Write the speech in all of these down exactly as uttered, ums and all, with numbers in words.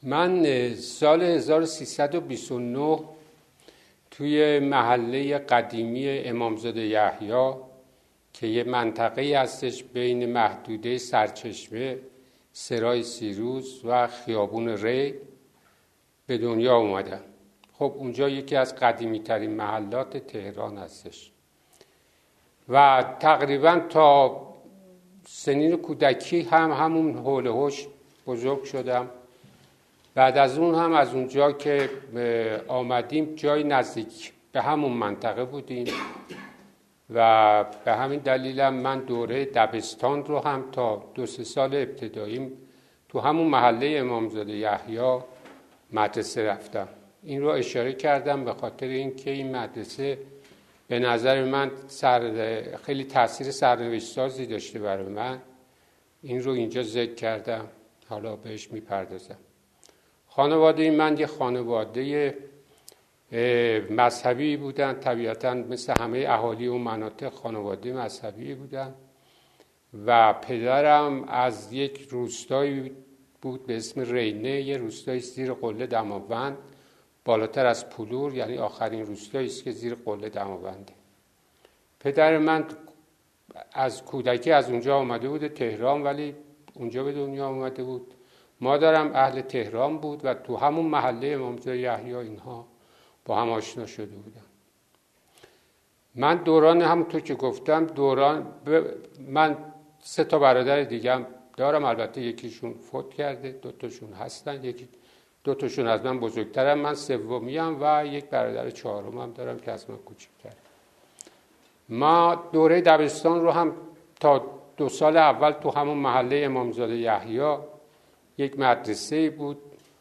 من سال هزار و سیصد و بیست و نه توی محله قدیمی امامزاده یحیی که یه منطقه هستش بین محدوده سرچشمه، سرای سیروس و خیابون ری به دنیا اومدم. خب اونجا یکی از قدیمی ترین محلات تهران هستش و تقریبا تا سنین کودکی هم همون حول و حوش بزرگ شدم. بعد از اون هم از اونجا که آمدیم جای نزدیک به همون منطقه بودیم و به همین دلیلم من دوره دبستان رو هم تا دو سه سال ابتداییم تو همون محله امامزاده یحیی مدرسه رفتم. این رو اشاره کردم به خاطر اینکه این مدرسه به نظر من سر خیلی تاثیر سرنوشت‌سازی داشته برای من. این رو اینجا ذکر کردم، حالا بهش میپردازم. خانواده من یه خانواده مذهبی بودن، طبیعتاً مثل همه اهالی و مناطق خانواده مذهبی بودن و پدرم از یک روستایی بود به اسم رینه، یه روستایی زیر قله دماوند بالاتر از پلور، یعنی آخرین روستایی است که زیر قله دماونده. پدر من از کودکی از اونجا آمده بود تهران، ولی اونجا به دنیا آمده بود. مادرم اهل تهران بود و تو همون محله امامزاده یحیی اینها با هم آشنا شده بودن. من دوران همونطور که گفتم دوران ب... من سه تا برادر دیگه دارم، البته یکیشون فوت کرده، دو تاشون هستن، یکی دو تاشون از من بزرگترم، من سومیم و یک برادر چهارمم دارم که از من کوچکتره. ما دوره دبستان رو هم تا دو سال اول تو همون محله امامزاده یحیی یک مدرسه بود،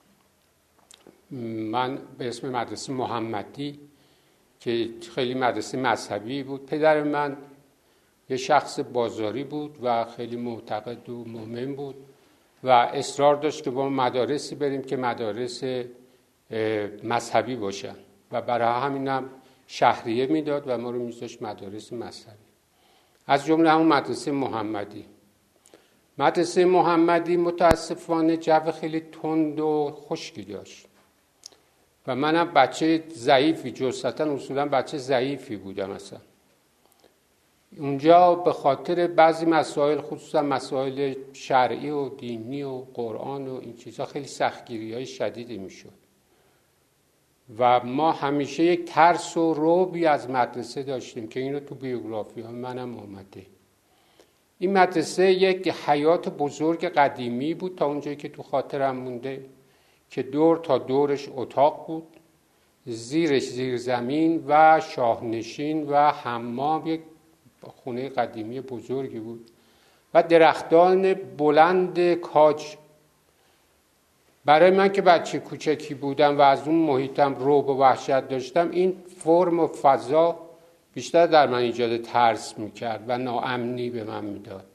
من به اسم مدرسه محمدی که خیلی مدرسه مذهبی بود. پدر من یه شخص بازاری بود و خیلی معتقد و مؤمن بود و اصرار داشت که با مدارسی بریم که مدارس مذهبی باشن و برای همینم شهریه میداد و ما رو میذاشت مدارس مذهبی، از جمله همون مدرسه محمدی. مدرسه محمدی متاسفانه جو خیلی تند و خشکی داشت و منم بچه ضعیفی، جسداً اصولاً بچه ضعیفی بودم. اصلا اونجا به خاطر بعضی مسائل، خصوصا مسائل شرعی و دینی و قرآن و این چیزا، خیلی سختگیری‌های شدیدی میشد و ما همیشه یک ترس و رعبی از مدرسه داشتیم که این رو تو بیوگرافی ها منم اومده. این مدرسه یک حیات بزرگ قدیمی بود تا اونجایی که تو خاطرم مونده که دور تا دورش اتاق بود، زیرش زیر زمین و شاهنشین و حمام، یک خونه قدیمی بزرگی بود و درختان بلند کاج. برای من که بچه کوچکی بودم و از اون محیطم رعب و وحشت داشتم، این فرم و فضا بیشتر در من ایجاد ترس میکرد و ناامنی به من میداد.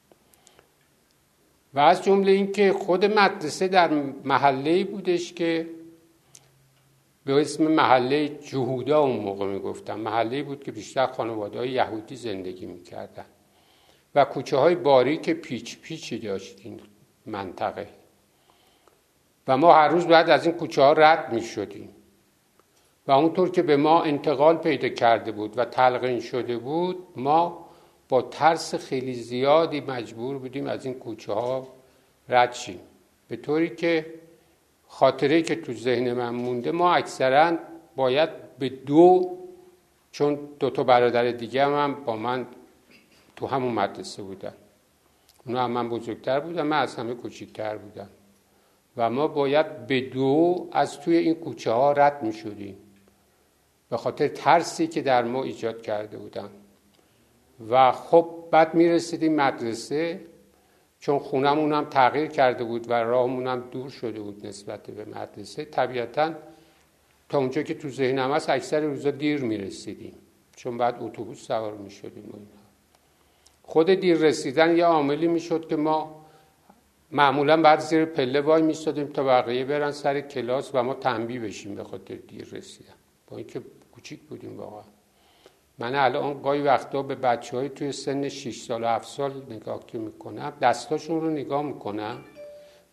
و از جمله این که خود مدرسه در محله‌ای بودش که به اسم محله جهودا اون موقع میگفتم، محله‌ای بود که بیشتر خانواده‌های یهودی زندگی میکردن و کوچه های باریک پیچ پیچی داشت این منطقه و ما هر روز بعد از این کوچه ها رد می شدیم و اونطور که به ما انتقال پیدا کرده بود و تلقین شده بود، ما با ترس خیلی زیادی مجبور بودیم از این کوچه ها رد شیم، به طوری که خاطره‌ای که تو ذهن من مونده، ما اکثرا باید به دو، چون دو تا برادر دیگه هم با من تو همون مدرسه بودن، اونا هم من بزرگتر بودن، من از همه کوچکتر بودم و ما باید به دو از توی این کوچه ها رد می شدیم به خاطر ترسی که در ما ایجاد کرده بودن. و خب بعد می رسیدیم مدرسه، چون خونمون هم تغییر کرده بود و راهمون هم دور شده بود نسبت به مدرسه، طبیعتاً تا اونجا که تو ذهنم هست اکثر روزا دیر می رسیدیم، چون بعد اتوبوس سوار می شدیم و اینا. خود دیر رسیدن یه عاملی می شد که ما معمولا بعد زیر پله وای میستادیم تا بقیه برن سر کلاس و ما تنبیه بشیم به خاطر دیر رسیدن، با اینکه کوچیک بودیم واقعا. من الان گاهی وقتا به بچه‌های توی سن شش سال و هفت سال نگاه که میکنم، دستاشون رو نگاه میکنم،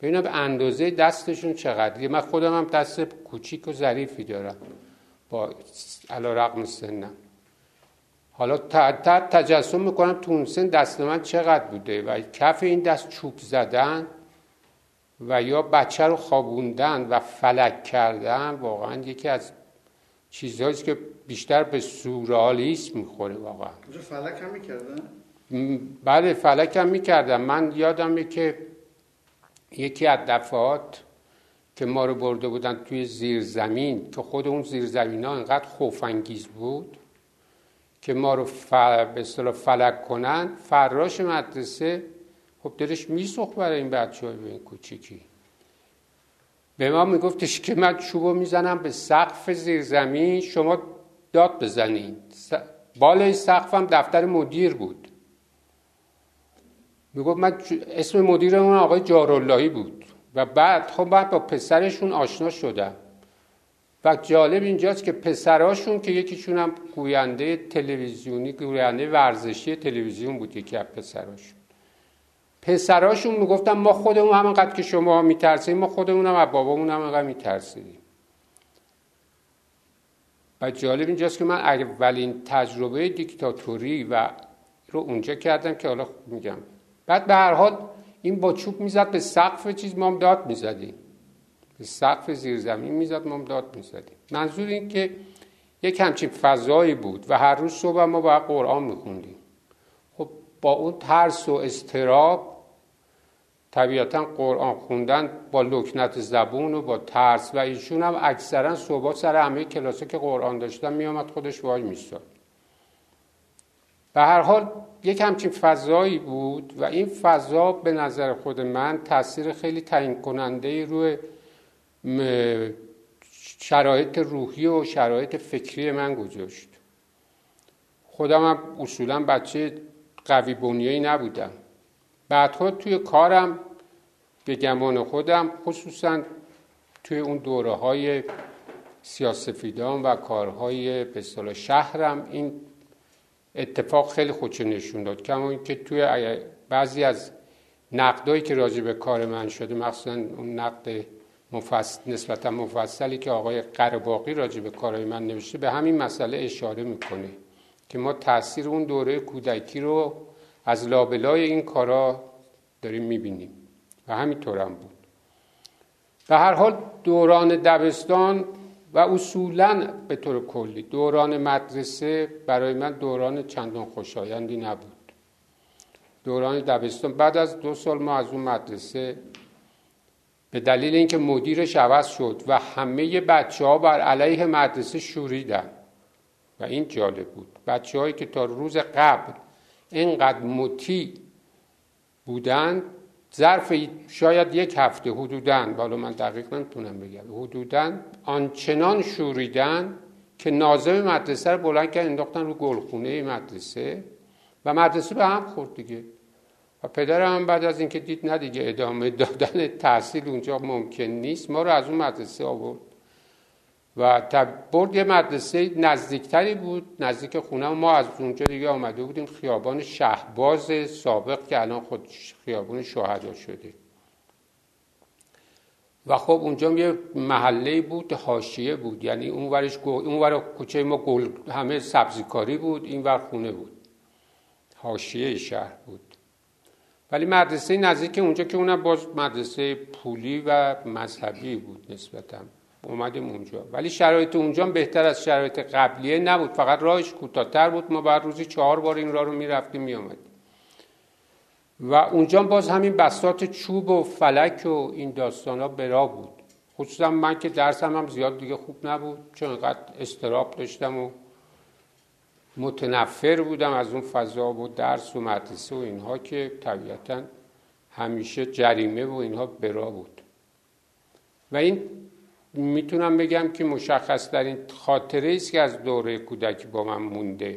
ببینم به اندازه دستشون چقدر. من خودم هم دست کوچیک و ظریفی دارم با علیرغم سنم. حالا تجسم میکنم تو اون سن دست من چقدر بوده و کف این دست چوب زدن و یا بچه رو خوابوندن و فلک کردن واقعا یکی از چیزهایی که بیشتر به سورئالیسم میخوره واقعا. فلک هم میکردن؟ بله فلک هم میکردن. من یادمه که یکی از دفعات که ما رو برده بودن توی زیرزمین که خود اون زیرزمین ها انقدر خوف‌انگیز بود که ما رو ف... به اصطلاح فلک کنن، فراش مدرسه خب دلش میسوخت برای این بچه‌ها به این کوچیکی. به ما میگفتش که من چوبو میزنم به سقف زیرزمین، شما داد بزنین. س... بالای سقفم دفتر مدیر بود. میگفت من اسم مدیرمون آقای جاراللهی بود و بعد خب من با پسرشون آشنا شدم و جالب اینجاست که پسراشون که یکیشون هم گوینده تلویزیونی گوینده ورزشی تلویزیون بود، یکی از پسراشون پسراشون میگفتن ما خودمون همونقدر که شما میترسیم ما خودمون هم از بابامون همونقدر میترسیم. و جالب اینجاست که من اولین تجربه دیکتاتوری و رو اونجا کردم که حالا میگم. بعد به هر حال این با چوب میزد به سقف چیز، ما هم داد میزدیم، به سقف زیرزمین میزد، ما هم داد میزدیم. منظور این که یک همچین فضایی بود و هر روز صبح ما باید قرآن میخوندیم. خب با اون ترس و اضطراب طبیعتا قرآن خوندن با لکنت زبون و با ترس و ایشون هم اکثرا صبح سر همه کلاسه که قرآن داشتن میامد خودش وای میستاد. به هر حال یک همچین فضایی بود و این فضا به نظر خود من تاثیر خیلی تعیین کننده روی شرایط روحی و شرایط فکری من گذاشت. خودم هم اصولا بچه قوی بنیه‌ای نبودم. بعدها توی کارم به گمان خودم خصوصا توی اون دوره های سیاه‌سفیدان و کارهای به اصطلاح شهرم این اتفاق خیلی خودشو نشون داد. کما اینکه توی بعضی از نقدایی که راجع به کار من شده، مخصوصا اون نقد مفصل نسبتا مفصلی که آقای قره‌باغی راجع به کارهای من نوشته به همین مسئله اشاره میکنه که ما تاثیر اون دوره کودکی رو از لابلای این کارا داریم میبینیم و همینطور هم بود. به هر حال دوران دبستان و اصولاً به طور کلی دوران مدرسه برای من دوران چندان خوشایندی نبود. دوران دبستان بعد از دو سال ما از اون مدرسه به دلیل اینکه مدیرش عوض شد و همه بچه‌ها بر علیه مدرسه شوریدن و این جالب بود. بچه‌هایی که تا روز قبل اینقدر مطیع بودن ظرف شاید یک هفته حدوداً، حالا من دقیق نمیتونم بگم، حدوداً آنچنان شوریدن که ناظم مدرسه رو بلند کردن انداختن رو گلخونه مدرسه و مدرسه به هم خورد دیگه. و پدرم هم بعد از اینکه دید نه دیگه ادامه دادن تحصیل اونجا ممکن نیست، ما رو از اون مدرسه آورد و برد یه مدرسه نزدیکتری بود، نزدیک خونه. ما از اونجا دیگه آمده بودیم خیابان شهباز سابق که الان خود خیابان شهدا شده و خب اونجا یه محله بود، حاشیه بود، یعنی اونورش اونور کوچه ما گل همه سبزیکاری بود، اینور خونه بود، حاشیه شهر بود. ولی مدرسه نزدیک اونجا که اونم باز مدرسه پولی و مذهبی بود نسبتاً، اومدیم اونجا. ولی شرایط اونجا بهتر از شرایط قبلیه نبود، فقط راهش کوتاه‌تر بود. ما بعد روزی چهار بار این راه رو میرفتیم میامدیم و اونجا باز همین بساط چوب و فلک و این داستانا برا بود. خصوصا من که درسم هم زیاد دیگه خوب نبود چون انقدر اضطراب داشتم و متنفر بودم از اون فضا و درس و مدرسه و اینها که طبیعتا همیشه جریمه و اینها برا بود. و این میتونم بگم که مشخص ترین خاطره است که از دوره کودکی با من مونده.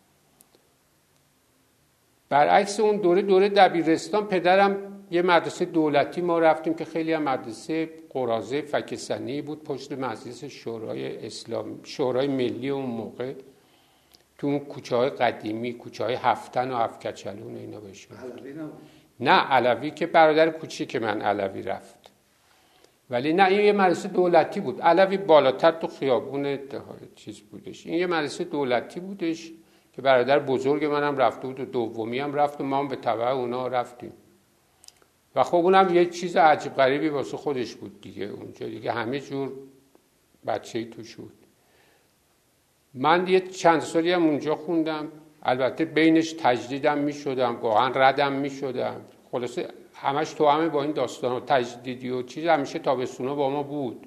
برعکس اون دوره دوره دبیرستان پدرم یه مدرسه دولتی ما رفتیم که خیلی هم مدرسه قراضه فکسنی بود پشت مجلس شورای اسلام شورای ملی اون موقع تو اون کوچه‌های قدیمی، کوچه‌های هفتن و هفتکچلون اینا بهش نه علوی که برادر کوچیک من علوی رفت، ولی نه این یه مدرسه دولتی بود. علوی بالاتر تو خیابون چیز بودش، این یه مدرسه دولتی بودش که برادر بزرگ منم رفته بود و دومی هم رفت و ما هم به تبع اونا رفتیم. و خب اونم یه چیز عجیب غریبی واسه خودش بود دیگه، اونجا دیگه همه جور بچه‌ای توش بود. من یه چند سالی هم اونجا خوندم، البته بینش تجدیدم می شدم، گاهن ردم می شدم، خلاصه همش تو همه با این داستان و تجدیدی و چیز همیشه تابستونا با ما بود.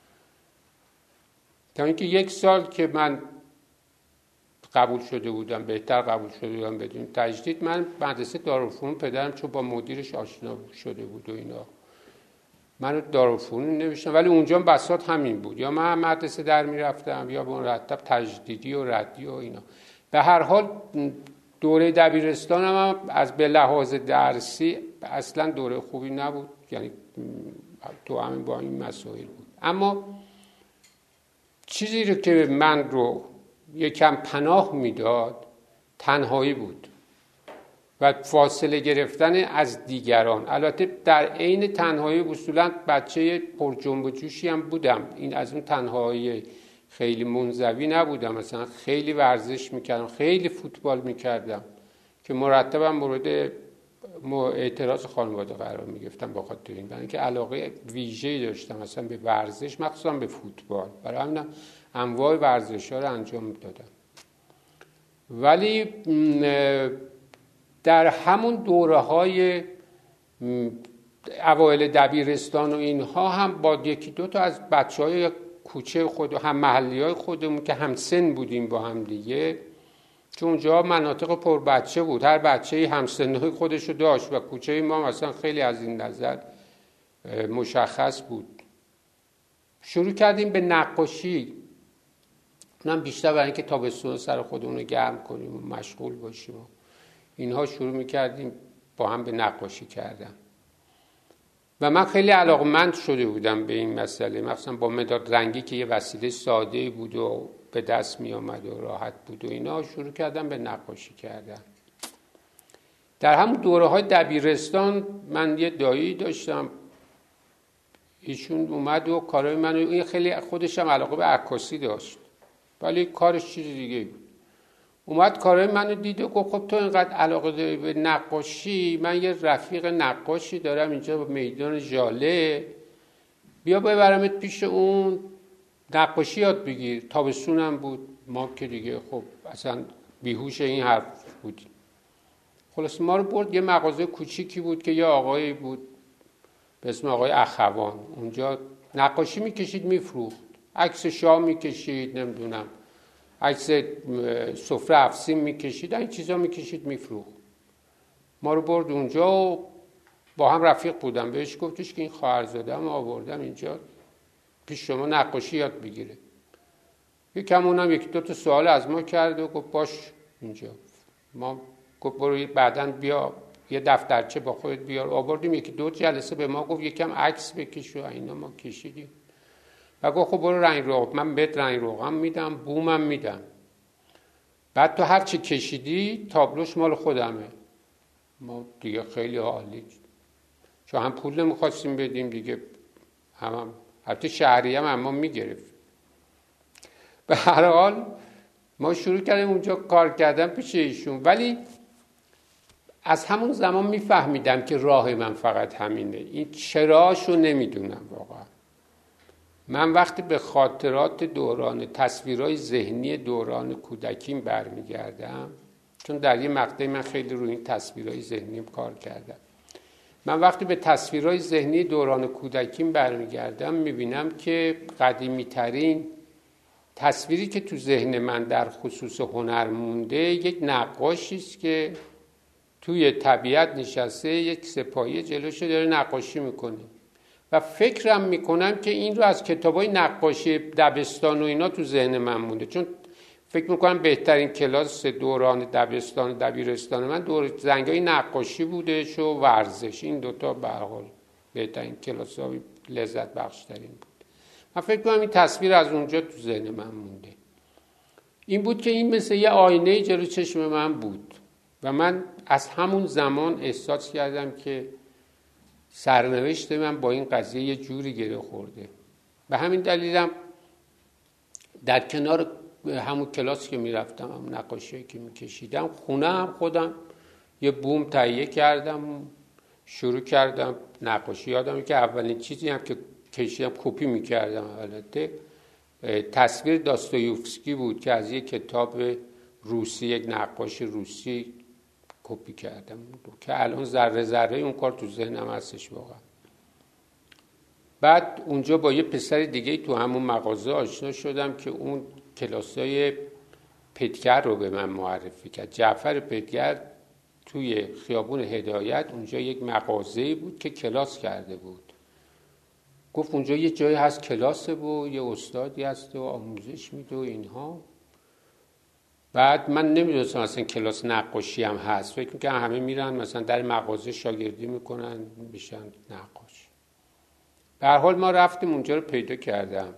تا اینکه یک سال که من قبول شده بودم، بهتر قبول شده بودم بدون تجدید، من مدرسه دارالفنون پدرم چون با مدیرش آشنا شده بود و اینا منو دارالفنون نوشتم، ولی اونجا بساط همین بود، یا من مدرسه در میرفتم یا مرتب تجدیدی و ردی و اینا. به هر حال دوره دبیرستانم هم از به لحاظ درسی اصلا دوره خوبی نبود، یعنی تو همین با این مسائل بود. اما چیزی رو که من رو یکم پناه میداد تنهایی بود و فاصله گرفتن از دیگران. البته در عین تنهایی اصولا بچه پر جنب و جوشی هم بودم، این از اون تنهایی خیلی منزوی نبودم، مثلا خیلی ورزش میکردم، خیلی فوتبال میکردم که مرتبا مورد اعتراض خانواده قرار میگرفتم با خاطر این، برای اینکه علاقه ویژه‌ای داشتم مثلا به ورزش، مخصوصا به فوتبال، برای همین انواع ورزش‌ها رو انجام دادم. ولی در همون دوره‌های اوایل دبیرستان و اینها هم با یکی دو تا از بچه‌های کوچه خود و هم محلی‌های خودمون که هم سن بودیم با هم دیگه، چون اونجا مناطق پر بچه بود، هر بچه‌ای هم سن‌های خودشو داشت و کوچه ما مثلا خیلی از این نظر مشخص بود. شروع کردیم به نقاشی، اونم بیشتر برای اینکه تابستون سر خودمون رو گرم کنیم و مشغول باشیم و اینها شروع می‌کردیم با هم به نقاشی کردن. و من خیلی علاقه‌مند شده بودم به این مسئله، مثلا با مداد رنگی که یه وسیله ساده بود و به دست می آمد و راحت بود و اینا، شروع کردم به نقاشی کردن. در همون دوره های دبیرستان من یه دایی داشتم، ایشون اومد و کارهای منو، این خیلی خودش هم علاقه به عکاسی داشت ولی کارش چیز دیگه بود، اومد کارهای منو دید و گفت خب تو اینقدر علاقه داری به نقاشی، من یه رفیق نقاشی دارم اینجا به میدان ژاله، بیا ببرمت پیش اون نقاشی یاد بگیر. تابستونم بود، ما که دیگه خب اصلا بیهوش این حرف بودیم. خلاص ما رو برد یه مغازه کوچیکی بود که یه آقایی بود به اسم آقای اخوان، اونجا نقاشی میکشید میفروخت، عکس شاه میکشید، نمیدونم عکس سفره افسین میکشید، این چیزا میکشید میفروخت. ما رو برد اونجا و با هم رفیق بودم، بهش گفتش که این خواهرزاده‌ام آوردم اینجا پیش شما نقاشی یاد بگیره. یکم اونم یک دو تا سوال از ما کرد و گفت باش اینجا. ما گفت برو بعداً بیا یه دفترچه با خودت بیار. آوردیم یکی دو جلسه به ما گفت یکم عکس بکش و اینا، ما کشیدیم و گفت خب برو رنگ روغن، من بهت رنگ روغن میدم، بومم میدم، بعد تو هر چی کشیدی تابلوش مال خودمه. ما دیگه خیلی عالی، چون هم پول نمیخواستیم بدیم دیگه، هم, هم حتی شهری هم اما میگرفت. به هر حال ما شروع کردیم اونجا کار کردن پیش ایشون، ولی از همون زمان میفهمیدم که راه من فقط همینه، این چراشو نمیدونم واقعا. من وقتی به خاطرات دوران، تصویرهای ذهنی دوران کودکیم برمیگردم، چون در یه مقطعی من خیلی روی این تصویرهای ذهنیم کار کردم، من وقتی به تصویرهای ذهنی دوران کودکیم برمیگردم میبینم که قدیمی ترین تصویری که تو ذهن من در خصوص هنر مونده یک نقاشی است که توی طبیعت نشسته، یک سپاهی جلوش داره نقاشی میکنه و فکرم میکنم که این رو از کتابای نقاشی دبستان و اینا تو ذهن من مونده، چون فکر میکنم بهترین کلاس دوران دبستان و دبیرستان من دور زنگای نقاشی بودش و ورزش، این دوتا به هر حال بهترین کلاس ها، لذت بخش ترین بود. من فکر کنم این تصویر از اونجا تو ذهن من مونده. این بود که این مثل یه آینه جلو چشم من بود و من از همون زمان احساس کردم که سرنوشت من با این قضیه یه جوری گره خورده. به همین دلیلم در کنار همون کلاس که میرفتم، همون نقاشی که میکشیدم، خونه هم خودم یه بوم تهیه کردم، شروع کردم نقاشی. یادمه که اولین چیزی هم که کشیدم، کپی میکردم البته، تصویر داستایوفسکی بود که از یک کتاب روسی، یک نقاش روسی کپی کردم که الان ذره ذره اون کار تو ذهنم هستش واقعا. بعد اونجا با یه پسر دیگه تو همون مغازه آشنا شدم که اون کلاسای پدگر رو به من معرفی کرد. جعفر پدگر توی خیابون هدایت اونجا یک مغازه بود که کلاس کرده بود. گفت اونجا یه جایی هست کلاسه و یه استادی هست و آموزش میده و اینها. بعد من نمیدونستم اصلا کلاس نقاشی هم هست، فکر میکنم همه میرن مثلا در مغازه شاگردی میکنن میشن نقاش. به هر حال ما رفتیم اونجا رو پیدا کردم،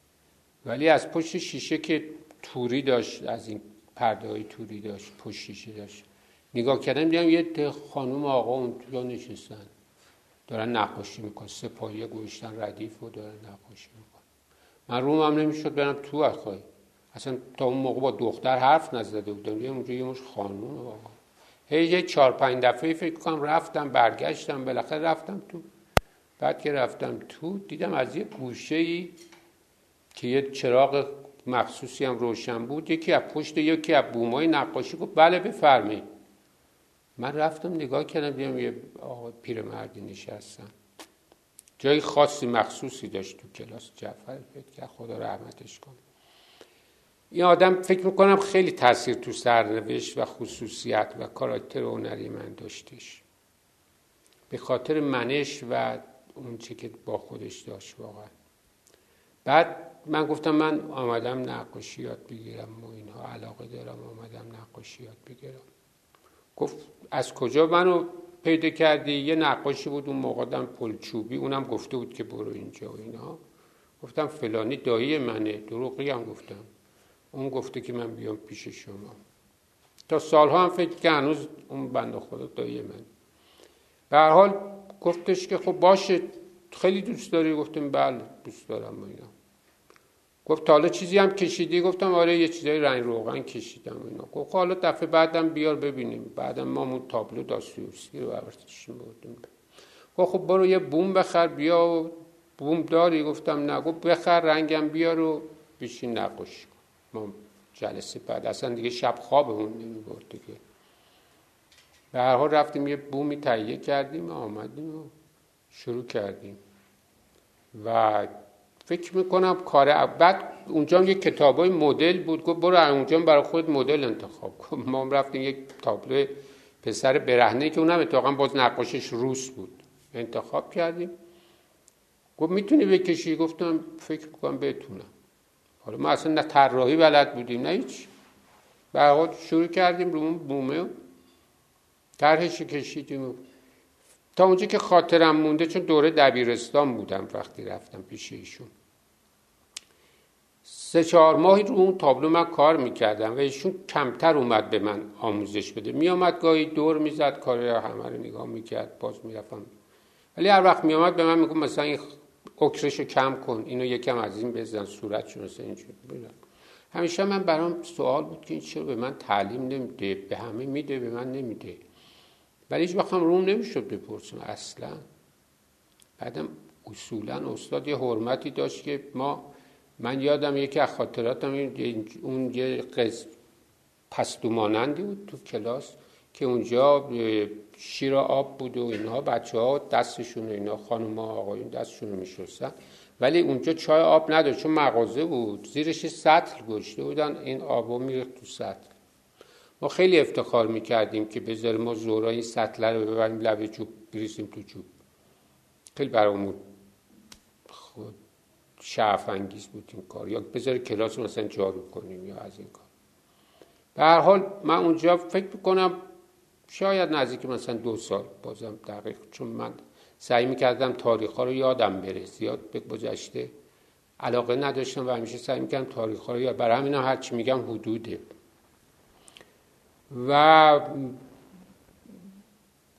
ولی از پشت شیشه که توری داشت، از این پرده های توری داشت، پشت شیشه داشت، نگاه کردم دیدم یه خانم آقا اونجا نشستن دارن نقاشی میکنن، سپاهی گوشتن ردیف و دارن نقاشی میکنن. من روم هم نمیشد برم تو اخوای، اصلا تا اون موقع با دختر حرف نزده بودم، یه اونجا یه مش خانوم واقعا. هی یه چهار پنج دفعه فکر کنم رفتم برگشتم، بالاخره رفتم تو. بعد که رفتم تو دیدم از یه گوشه‌ای که یه چراغ مخصوصی هم روشن بود، یکی از پشت یکی از بومای نقاشی گفت بله بفرمایید. من رفتم نگاه کردم دیدم یه آقا پیرمردی نشستن، جای خاصی مخصوصی داشت تو کلاس. جعفر پدگر خدا رحمتش کنه. این آدم فکر میکنم خیلی تاثیر تو سرنوشت و خصوصیت و کاراکتر هنری من داشتش، به خاطر منش و اون چه که با خودش داشت واقعا. بعد من گفتم من آمدم نقاشی یاد بگیرم و اینها، علاقه دارم آمدم نقاشی یاد بگیرم. گفت از کجا منو پیدا کردی؟ یه نقاشی بود اون موقع دم پلچوبی، اونم گفته بود که برو اینجا و اینا. گفتم فلانی دایی منه. دروغی هم گفتم. اون گفته که من بیام پیش شما. تا سالها هم فکر که هنوز اون بنده خدا دایی من. به هر حال گفتش که خب باشه خیلی دوست داری؟ گفتم بله دوست دارم و اینا. گفت تا حالا چیزی هم کشیدی؟ گفتم آره یه چیزای رنگ روغن کشیدم و اینا. گفت حالا دفعه بعدم بیار ببینیم. بعدم ما اون تابلو داستایوفسکی رو آوردیم بردیم. گفت خب برو یه بوم بخر بیا. بوم داری؟ گفتم نه. گفت بخر رنگم بیار و بشین نقاشی کن. ما جلسه بعد اصلا دیگه شب خوابمون نمیبرد دیگه. به هر حال رفتیم یه بومی تهیه کردیم و آمدیم و شروع کردیم و فکر میکنم کار بعد اونجا یه کتابای مدل بود. گفت برو اونجا برای خود مدل انتخاب کن. ما رفتیم یک تابلو پسر برهنه که اونم اتفاقا باز نقاشش روس بود انتخاب کردیم. گفت میتونی بکشی؟ گفتم فکر میکنم بتونم. حالا ما اصلا نه طراحی بلد بودیم نه هیچ. به هر حال شروع کردیم رو اون بومه طرحش کشیدیم تا اونجا که خاطرم مونده، چون دوره دبیرستان بودم وقتی رفتم پیش ایشون. سه چهار ماهی رو اون تابلو من کار میکردم و ایشون کمتر اومد به من آموزش بده. میامد گاهی دور میزد کار همه رو نگاه میکرد، باز میرفتم. ولی هر وقت میامد به من میگفت مثلا این اکرشو کم کن، اینو یکم از این بزن، صورتشو مثلا اینجوری بزن. همیشه من برام سوال بود که این چرا به من تعلیم نمیده؟ به همه میده به من نمیده. ولی هیچ وقت هم روم نمیشد بپرسم اصلا. بعدم اصولا استاد یه حرمتی داشت که ما، من یادم یکی از خاطراتم اون یه قز پستو مانندی بود تو کلاس که اونجا شیر آب بود و اینها، بچه ها دستشون اینا، خانم ها آقایون دستشون رو میشستن، ولی اونجا چای آب نداشت چون مغازه بود، زیرش سطل گذاشته بودن، این آبو میریخت تو سطل. ما خیلی افتخار میکردیم که بذاریم ما زورا این سطله رو ببریم لبه چوب بریزیم تو چوب. خیلی برامون خود شعف انگیز بود این کار، یا بذاری کلاس مثلا جارو کنیم یا از این کار. به هر حال من اونجا فکر میکنم شاید نزدیک مثلا دو سال بازم دقیق، چون من سعی میکردم تاریخ ها رو یادم بره، زیاد به گذشته علاقه نداشتم و همیشه سعی میکردم تاریخ ها رو یاد، برای همین هم هرچی میگم حدوده. و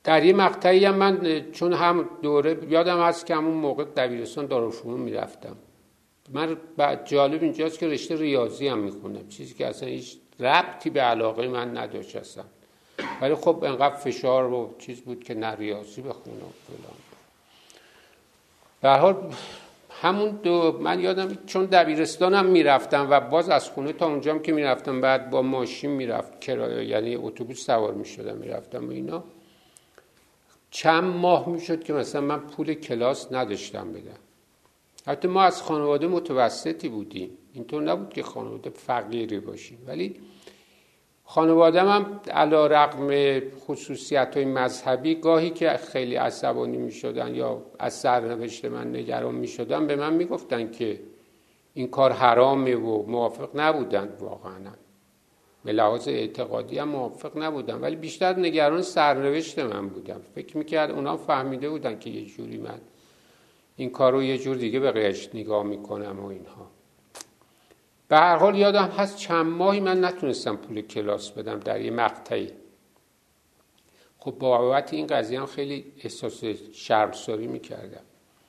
در یه مقطعی هم من چون هم دوره یادم هست که همون موقع دبیرستان دارالفنون میرفتم. من بعد جالب اینجاست که رشته ریاضی هم میخوندم، چیزی که اصلا هیچ ربطی به علاقه من نداشت اصلا، ولی خب انقدر فشار و چیز بود که نه ریاضی بخونم فلان. به هر حال همون دو من یادم چون دبیرستانم میرفتم و باز از خونه تا اونجام که میرفتم بعد با ماشین میرفت کرایه، یعنی اتوبوس سوار میشدم میرفتم و اینا، چند ماه میشد که مثلا من پول کلاس نداشتم بدم. حتی ما از خانواده متوسطی بودیم، اینطور نبود که خانواده فقیری باشیم، ولی خانواده‌م هم علی رغم خصوصیت‌های مذهبی گاهی که خیلی عصبانی می‌شدن یا از سرنوشت من نگران می‌شدن به من میگفتن که این کار حرامه و موافق نبودن. واقعاً به لحاظ اعتقادی هم موافق نبودن، ولی بیشتر نگران سرنوشت من بودن. فکر می‌کرد اونا فهمیده بودن که یه جوری من این کار رو یه جور دیگه به قیش نگاه می‌کنم و اینها. به هر حال یادم هست چند ماهی من نتونستم پول کلاس بدم در یه مقطعی. خب بابت این قضیه هم خیلی احساس شرمساری میکردم.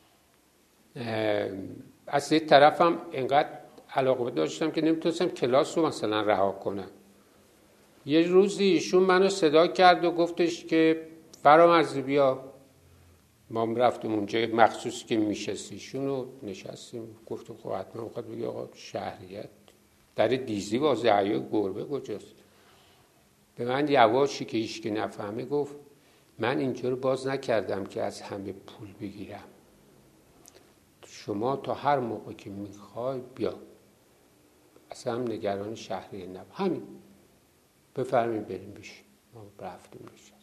از یه طرفم انقدر علاقه داشتم که نمیتونستم کلاس رو مثلا رها کنم. یه روزی ایشون منو صدا کرد و گفتش که فرامرزی بیا. ما رفتیم اونجا مخصوص که میشست ایشون رو نشستیم، گفتم خب حتما میخواد بگه آقا شهریت در دیزی واسه حیا گربه کجاست. به من یواشی که هیچ که نفهمه گفت من اینجا رو باز نکردم که از همه پول بگیرم، شما تا هر موقع که میخوای بیا، اصلا هم نگران شهریه نبا، همین بفرمین بریم بشیم. ما رفتیم نشست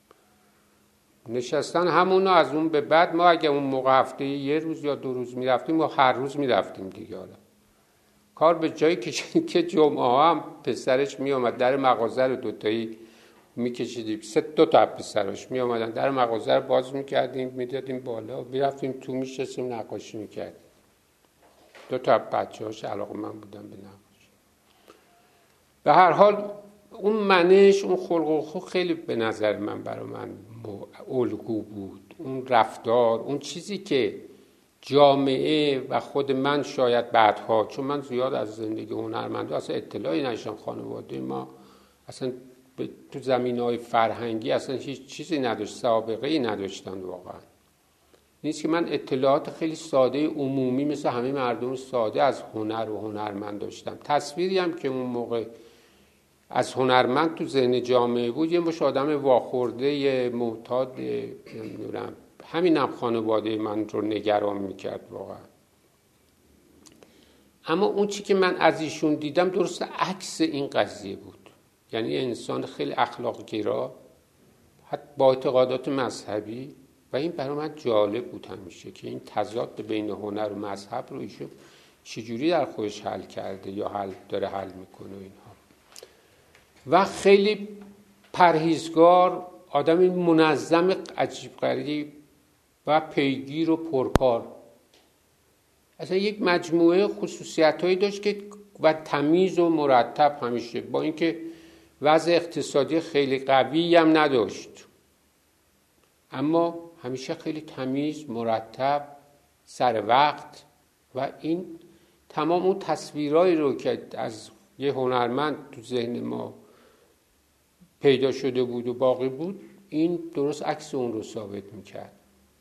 نشستن همونو. از اون به بعد ما اگه اون موقع هفته یه روز یا دو روز میرفتیم ما هر روز میرفتیم دیگه. حالا کار به جایی که جمعه ها هم پسرش می آمد در مغازه رو دوتایی میکشیدیم، سه دو تا پسرش می آمدن در مغازه رو باز میکردیم میدادیم بالا، میرفتیم تو میشستیم نقاشی میکردیم. دو تا بچه هاش علاقه من بودن به نقاشی. به هر حال اون منش، اون خلق و خو خیلی به نظر من برای من الگو بود. اون رفتار، اون چیزی که جامعه و خود من شاید بعدها، چون من زیاد از زندگی هنرمندا اصلا اطلاعی نداشتم، خانواده ما اصلا تو زمینه‌های فرهنگی اصلا هیچ چیزی نداشت، سابقه‌ای نداشتن. واقعا نیست که من اطلاعات خیلی ساده عمومی مثل همه مردم ساده از هنر و هنرمند داشتم. تصویری هم که اون موقع از هنرمند تو ذهن جامعه بود یه مش آدم واخورده معتاد، نمیدونم، همین هم خانواده من رو نگران میکرد واقعا. اما اون چی که من از ایشون دیدم درست عکس این قضیه بود. یعنی انسان خیلی اخلاق گرا، حتی با اعتقادات مذهبی، و این برای من جالب بود همیشه که این تضاد بین هنر و مذهب رو ایشون چجوری در خودش حل کرده یا حل داره حل میکنه اینها. و خیلی پرهیزگار، آدم منظم عجیب غریب و پیگیر و پرکار. اصلا یک مجموعه خصوصیتایی داشت که و تمیز و مرتب همیشه، با اینکه وضع اقتصادی خیلی قوی هم نداشت، اما همیشه خیلی تمیز، مرتب، سر وقت. و این تمام اون تصویرایی رو که از یه هنرمند تو ذهن ما پیدا شده بود و باقی بود، این درست عکس اون رو ثابت میکرد.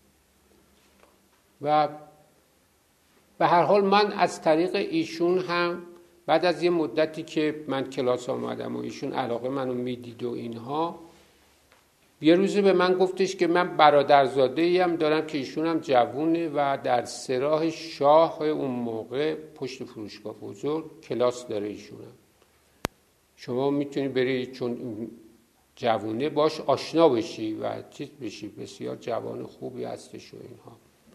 و به هر حال من از طریق ایشون هم بعد از یه مدتی که من کلاس آمدم و ایشون علاقه منو میدید و اینها، یه روزی به من گفتش که من برادرزاده‌ای هم دارم که ایشون هم جوونه و در سراح شاه اون موقع پشت فروشگاه بزرگ کلاس داره ایشون هم. شما میتونی بری، چون جوونه، باش آشنا بشی و چیز بشی، بسیار جوان خوبی هستش و اینها.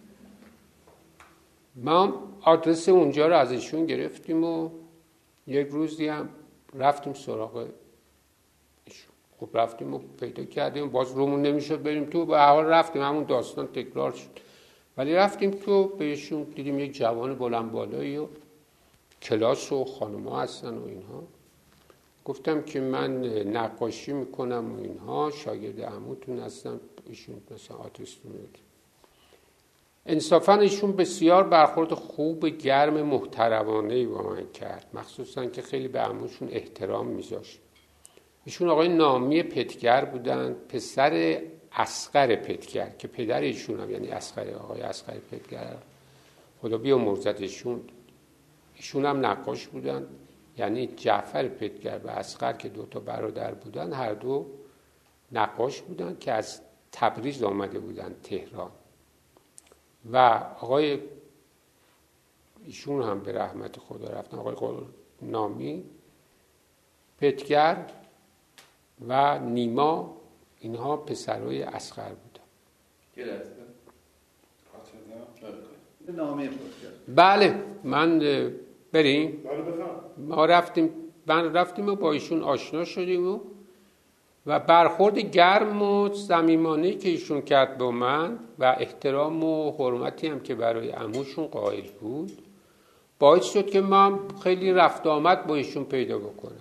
ما آدرس اونجا رو از ایشون گرفتیم و یک روزی هم رفتیم سراغ ایشون. خب رفتیم و پیدا کردیم، باز رومون نمیشد بریم تو، به هر حال رفتیم، همون داستان تکرار شد. ولی رفتیم تو بهشون، دیدیم یک جوان بلند بالایی و کلاس و خانم‌ها هستن و اینها. گفتم که من نقاشی میکنم و اینها، شاگرد عموتون هستم. ایشون مثلا آتیستون بود. انصافاً ایشون بسیار برخورد خوب گرم محترمانه‌ای با من کرد، مخصوصاً که خیلی به عموشون احترام میذاشت. ایشون آقای نامی پتگر بودن، پسر اصغر پتگر که پدر ایشون هم یعنی اصغر آقای اصغر پتگر، خدا بیامرزد ایشون. ایشون هم نقاش بودن، یعنی جعفر پتگر و اصغر که دو تا برادر بودن، هر دو نقاش بودن که از تبریز آمده بودن تهران. و آقای ایشون هم به رحمت خدا رفتن، آقای نامی پتگر و نیما، اینها پسرای اصغر بودن. نامی پتگر. بله من بریم. ما رفتیم من رفتیم و با ایشون آشنا شدیم و و برخورد گرم و صمیمانه‌ای که ایشون کرد با من و احترام و حرمتی هم که برای عموشون قائل بود باعث شد که من خیلی رفت آمد با ایشون پیدا بکنم.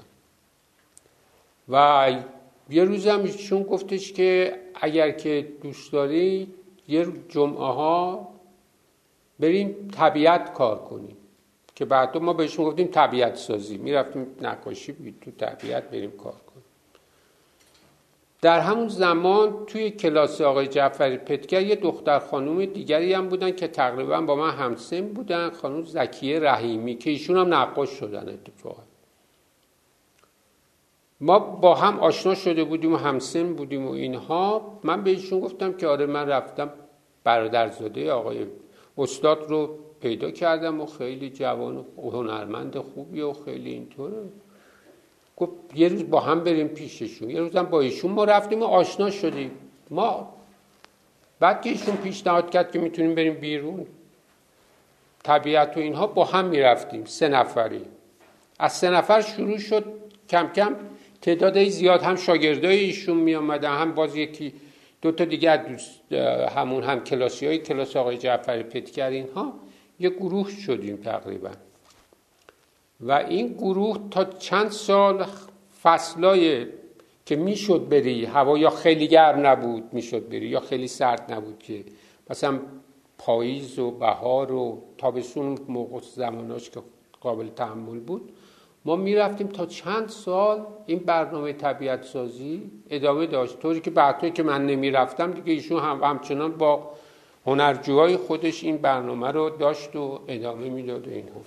و یه روز هم ایشون گفتش که اگر که دوست داری یه جمعه ها بریم طبیعت کار کنیم، که بعد ما بهشون گفتیم طبیعت سازی، میرفتیم نقاشی بید تو طبیعت بریم کار کنیم. در همون زمان توی کلاس آقای جعفر پتگر یه دختر خانوم دیگری هم بودن که تقریبا با من همسن بودن، خانوم زکیه رحیمی که ایشون هم نقاش شدن. اتفاقا ما با هم آشنا شده بودیم و همسن بودیم و اینها. من به ایشون گفتم که آره من رفتم برادرزاده آقای استاد رو پیدا کردم و خیلی جوان و هنرمند خوبی و خیلی اینطوره. گفت یه روز با هم بریم پیششون. یه روز هم با ایشون ما رفتیم و آشنا شدیم. ما بعد که ایشون پیشنهاد کرد که میتونیم بریم بیرون طبیعت و اینها، با هم میرفتیم سه نفری. از سه نفر شروع شد، کم کم تعداد زیاد هم شاگردای ایشون می آمدن، هم باز یکی دو تا دیگه دوست همون هم کلاسی های کلاس آقای جعفر پتگر اینها یه گروه شدیم تقریبا. و این گروه تا چند سال فصلای که میشد بری، هوا یا خیلی گرم نبود میشد بری یا خیلی سرد نبود، که مثلا پاییز و بهار و تابستون موقع زماناش که قابل تحمل بود، ما میرفتیم تا چند سال این برنامه طبیعت سازی ادامه داشت. طوری که بعدی که من نمیرفتم دیگه ایشون هم همچنان با هنرجوهای خودش این برنامه رو داشت و ادامه میداد. اینها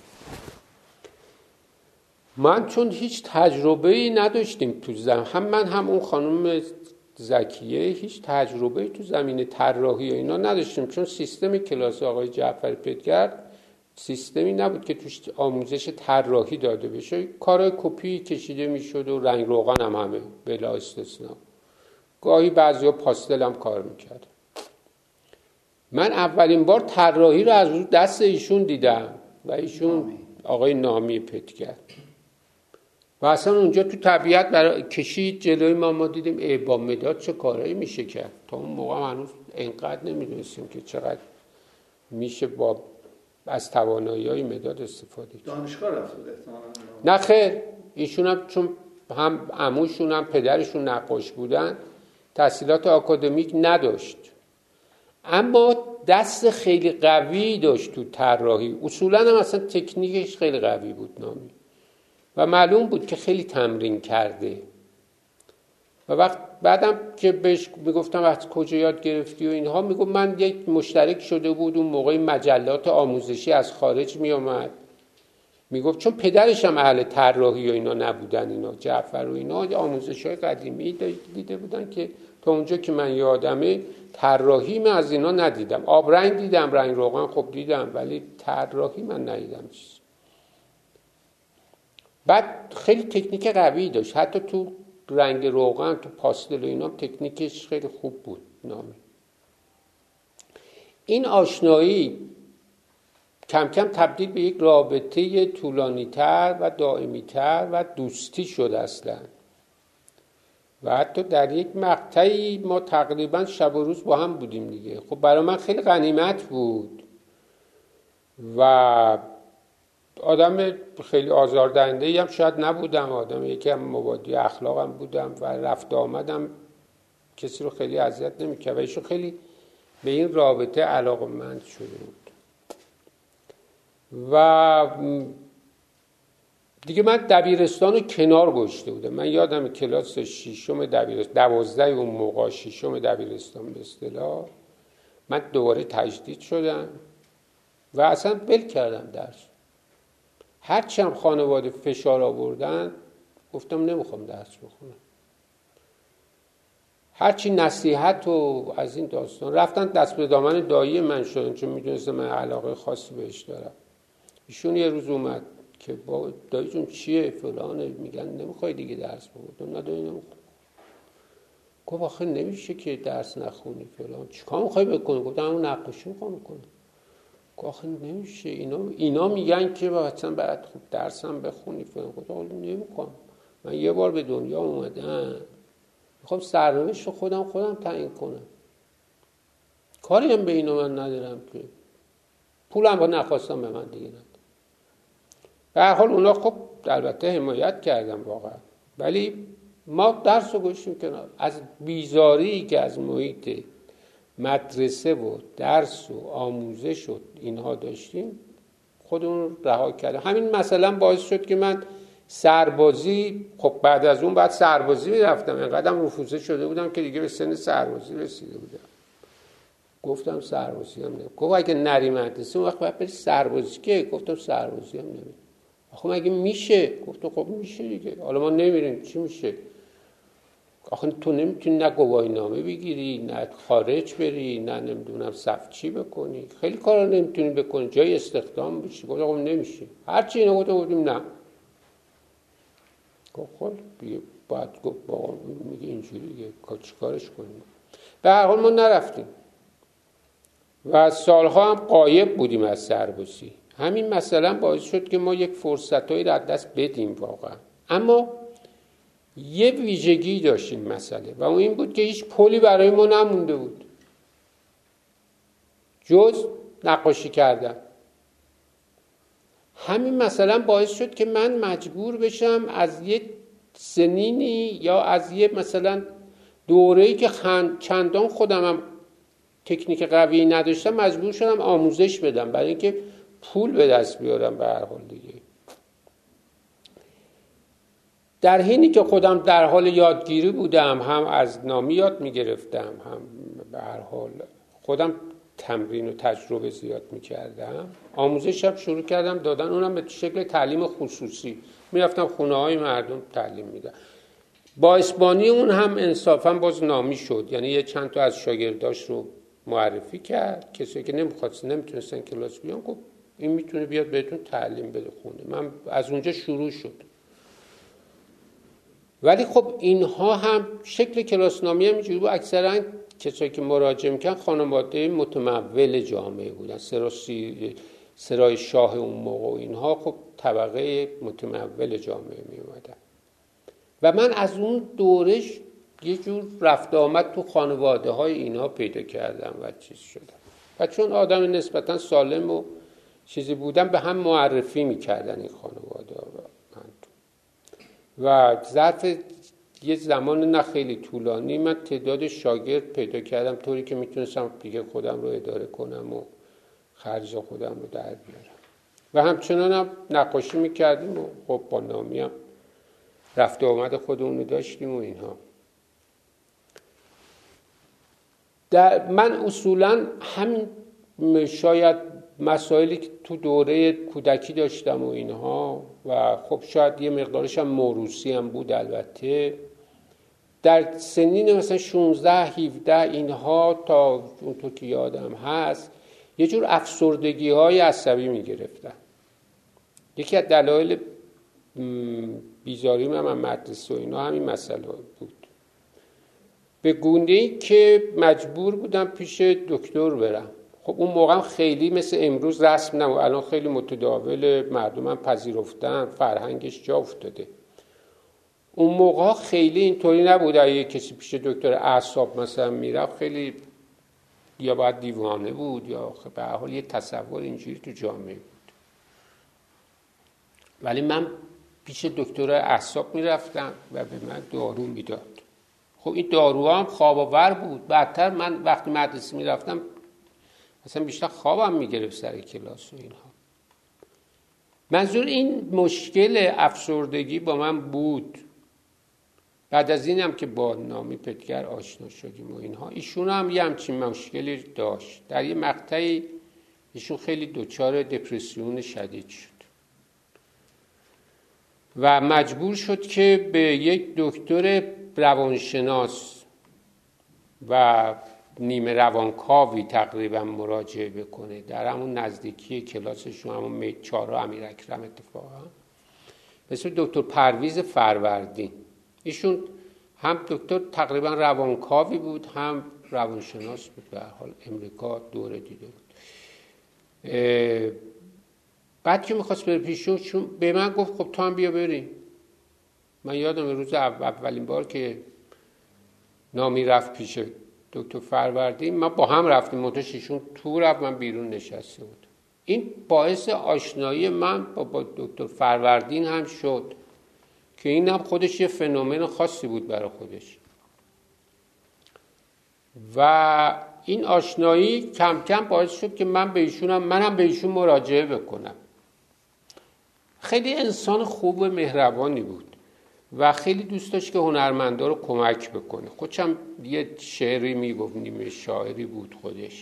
من چون هیچ تجربه‌ای نداشتیم تو زمین، هم من هم اون خانم زکیه هیچ تجربه‌ای تو زمینه طراحی و اینا نداشتیم، چون سیستم کلاس آقای جعفر پتگر سیستمی نبود که توش آموزش طراحی داده بشه. کارهای کپی کشیده میشد و رنگ روغن هم همه بلا استثنا. گاهی بعضیا پاستل هم کار میکرد. من اولین بار طراحی رو از دست ایشون دیدم و ایشون آقای نامی پتگر. و اصلا اونجا تو طبیعت برای کشید جلوی ما، ما دیدیم ای با مداد چه کارهایی میشه کرد. تا اون موقع هنوز اینقدر نمیدونستیم که چقدر میشه با از توانایی‌های مداد استفاده کرد. دانشگاه رفت بود احتمالاً؟ نه خیر، ایشون هم چون هم عموشون هم پدرشون نقاش بودن تحصیلات آکادمیک نداشت، اما دست خیلی قوی داشت تو طراحی. اصولاً هم اصلا تکنیکش خیلی قوی بود نامی و معلوم بود که خیلی تمرین کرده. و وقت بعدم که بهش میگفتم از کجا یاد گرفتی و اینها، میگفت من یک مشترک شده بود اون موقع مجلات آموزشی از خارج میامد، میگفت چون پدرش هم اهل طراحی و اینا نبودن، اینا جعفر و اینا آموزش‌های قدیمی دیده بودن که تا اونجا که من یادمه طراحی من از اینا ندیدم. آبرنگ دیدم، رنگ روغن خب دیدم، ولی طراحی من ندیدم چیز. بعد خیلی تکنیک قوی داشت، حتی تو رنگ روغن تو پاستل و اینا تکنیکش خیلی خوب بود نامی. این آشنایی کم کم تبدیل به یک رابطه طولانی‌تر و دائمی‌تر و دوستی شد اصلا. و حتی در یک مقطعی ما تقریبا شب و روز با هم بودیم دیگه. خب برای من خیلی غنیمت بود و آدم خیلی آزاردهنده‌ای هم شاید نبودم، آدم یکی هم مبادی اخلاقم بودم و رفت آمدم کسی رو خیلی اذیت نمی‌کرد و ایشون خیلی به این رابطه علاقه‌مند شده بود. و دیگه من دبیرستان رو کنار گذاشته بودم. من یادم کلاس ششم دبیرستان، دوازده اون موقع ششم دبیرستان به اصطلاح، من دوباره تجدید شدم و اصلا ول کردم درس. هرچی هم خانواده فشار آوردن گفتم نمیخوام درس بخونم. هرچی نصیحت و از این داستان رفتن دست به دامن دایی من شدن، چون میدونستم من علاقه خاصی بهش دارم. ایشون یه روز اومد که با دایی جون چیه فلانه، میگن نمیخوای دیگه درس بخونم. نه دایی نمیخوام. گفت آخه نمیشه که درس نخونی فلان، چیکار میخوای بکنی؟ گفتم همون نقاشی میخوام بکنم. گفت آخه نمیشه، اینا اینا میگن که مثلا باید خوب درسم بخونی فلان. گفتم آخه نمیخوام، من یه بار به دنیا اومدم، میخوام سرنوشت رو خودم خودم تعیین کنم. کاری هم به اینا من ندارم که پولم با نخواستم به من دیگه ندارم. به هر حال اونا خب البته حمایت کردم واقعا، ولی ما درس رو گوشیم کنار. از بیزاری که از محیط مدرسه و درس و آموزش و اینها داشتیم خودمون رها کردیم. همین مثلا باعث شد که من سربازی، خب بعد از اون بعد سربازی میرفتم، اینقدرم رفوزه شده بودم که دیگه به سن سربازی رسیده بودم. گفتم سربازی هم نمیم. گفت اگه نری مدرسه اون وقت باید بری سربازی. که گفتم سربازی هم نمیم. آخه مگه میشه؟ گفتم خب میشه دیگه، حالا ما نمیریم چی میشه؟ آخه تو نمیتونی نه گواهی نامه بگیری، نه خارج بری، نه نمیدونم صفچی بکنی، خیلی کارا نمیتونی بکنی، جای استخدام بشی. گفتم خب نمیشه. هرچی اینا گفتم گفتیم نه. گفت خب باید گفت با میگه اینجوریه چیکارش کنیم. به هر حال ما نرفتیم و سالها هم غایب بودیم از سربازی. همین مثلا باعث شد که ما یک فرصتایی را از دست بدیم واقعا. اما یه ویژگی داشت این مسئله و اون این بود که هیچ پلی برای ما نمونده بود جز نقاشی کردن. همین مثلا باعث شد که من مجبور بشم از یه سنینی یا از یه مثلا دوره‌ای که چندان خودم هم تکنیک قوی نداشتم مجبور شدم آموزش بدم برای اینکه پول به دست بیارم. به هر حال دیگه در حینی که خودم در حال یادگیری بودم، هم از نامی یاد میگرفتم، هم به هر حال خودم تمرین و تجربه زیاد میکردم، آموزشم شروع کردم دادن، اونم به شکل تعلیم خصوصی. میرفتم خونه های مردم تعلیم میدم. با اسبانی اون هم انصافا باز نامی شد، یعنی یه چند تا از شاگرداش رو معرفی کرد، کسی که نمیخواست نمیتونستن کلاس بیان، گفت این میتونه بیاد بهتون تعلیم بده خونه. من از اونجا شروع شد. ولی خب اینها هم شکل کلاسنامی هم اینجوری بود. اکثرا کسایی که مراجعه میکردن خانواده متمول جامعه بودن، سراسی سرای شاه اون موقع و اینها خب طبقه متمول جامعه می اومدن و من از اون دورش یه جور رفت آمد تو خانواده های اینها پیدا کردم و چیز شدم و چون آدم نسبتا سالم و چیزی بودم به هم معرفی میکردن این خانواده ها و ظرف یه زمان نه خیلی طولانی من تعداد شاگرد پیدا کردم طوری که میتونستم دیگه خودم رو اداره کنم و خرج خودم رو در بیارم و همچنان هم نقاشی میکردیم و خب با نامی هم رفت و آمد خودمون رو داشتیم و اینها. در من اصولا همین شاید مسائلی که تو دوره کودکی داشتم و اینها و خب شاید یه مقدارش هم موروثی هم بود البته، در سنین مثلا شانزده هفده اینها تا اونطور که یادم هست یه جور افسردگی های عصبی می گرفتن. یکی از دلایل بیزاری من مدرسه و اینا همین مسئله بود، به گونه‌ای که مجبور بودم پیش دکتر برم. خب اون موقع هم خیلی مثل امروز رسم نبود، الان خیلی متداول، مردم هم پذیرفتن، فرهنگش جا افتاده. اون موقع خیلی اینطوری نبود اگه کسی پیش دکتر اعصاب مثلا میرفت خیلی یا باید دیوانه بود یا به هر حال یه تصور اینجوری تو جامعه بود. ولی من پیش دکتر اعصاب میرفتم و به من دارو میداد. خب این داروها هم خواب آور بود. بعدتر من وقتی مدرسه میرفتم مثلا بیشتر خوابم میگرفت سر کلاس و اینها. منظور این مشکل افسردگی با من بود. بعد از اینم که با نامی پدگر آشنا شدیم و اینها، ایشون هم یه همچین مشکلی داشت. در یه مقطعی ایشون خیلی دچار دپرسیون شدید شد و مجبور شد که به یک دکتر روانشناس و نیمه روانکاوی تقریبا مراجعه بکنه در همون نزدیکی کلاسشون، همون میچارا امیر اکرم اتفاقا، مثل دکتر پرویز فروردین. ایشون هم دکتر تقریبا روانکاوی بود هم روانشناس بود، به هر حال امریکا دوره دیده بود. بعد که میخواست بره پیشون، چون به من گفت خب تو هم بیا بریم. من یادم روز اولین بار که نامی رفت پیش دکتر فروردین، ما با هم رفتیم، منتها ایشون تو رفت، من بیرون نشسته بود. این باعث آشنایی من با, با دکتر فروردین هم شد که این هم خودش یه فنومن خاصی بود برای خودش و این آشنایی کم کم باعث شد که من به ایشونم منم به ایشون مراجعه بکنم. خیلی انسان خوب و مهربانی بود و خیلی دوست داشت که هنرمندا رو کمک بکنه. خودش هم یه شعری میگفت، نیمه شاعری بود خودش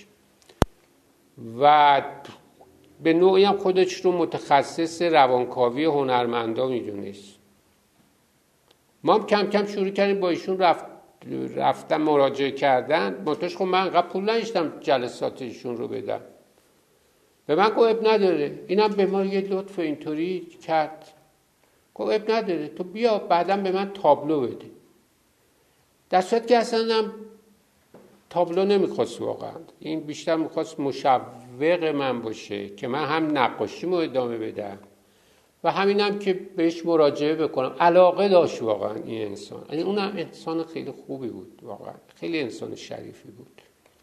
و به نوعی هم خودش رو متخصص روانکاوی هنرمندا میدونست. ما هم کم کم شروع کردیم با ایشون رفت رفتم مراجعه کردن. منتها خب من انقدر پول نداشتم جلسات ایشون رو بدم. به من گفت اب نداره، اینم به ما یه لطف اینطوری کرد. گفت اب نداره، تو بیا بعدم به من تابلو بده. در صورت که اصلا هم تابلو نمیخواست واقعا. این بیشتر میخواست مشوق من باشه که من هم نقاشیمو ادامه بدم و همینم که بهش مراجعه بکنم. علاقه داشت واقعا این انسان. یعنی اونم انسان خیلی خوبی بود واقعا، خیلی انسان شریفی بود.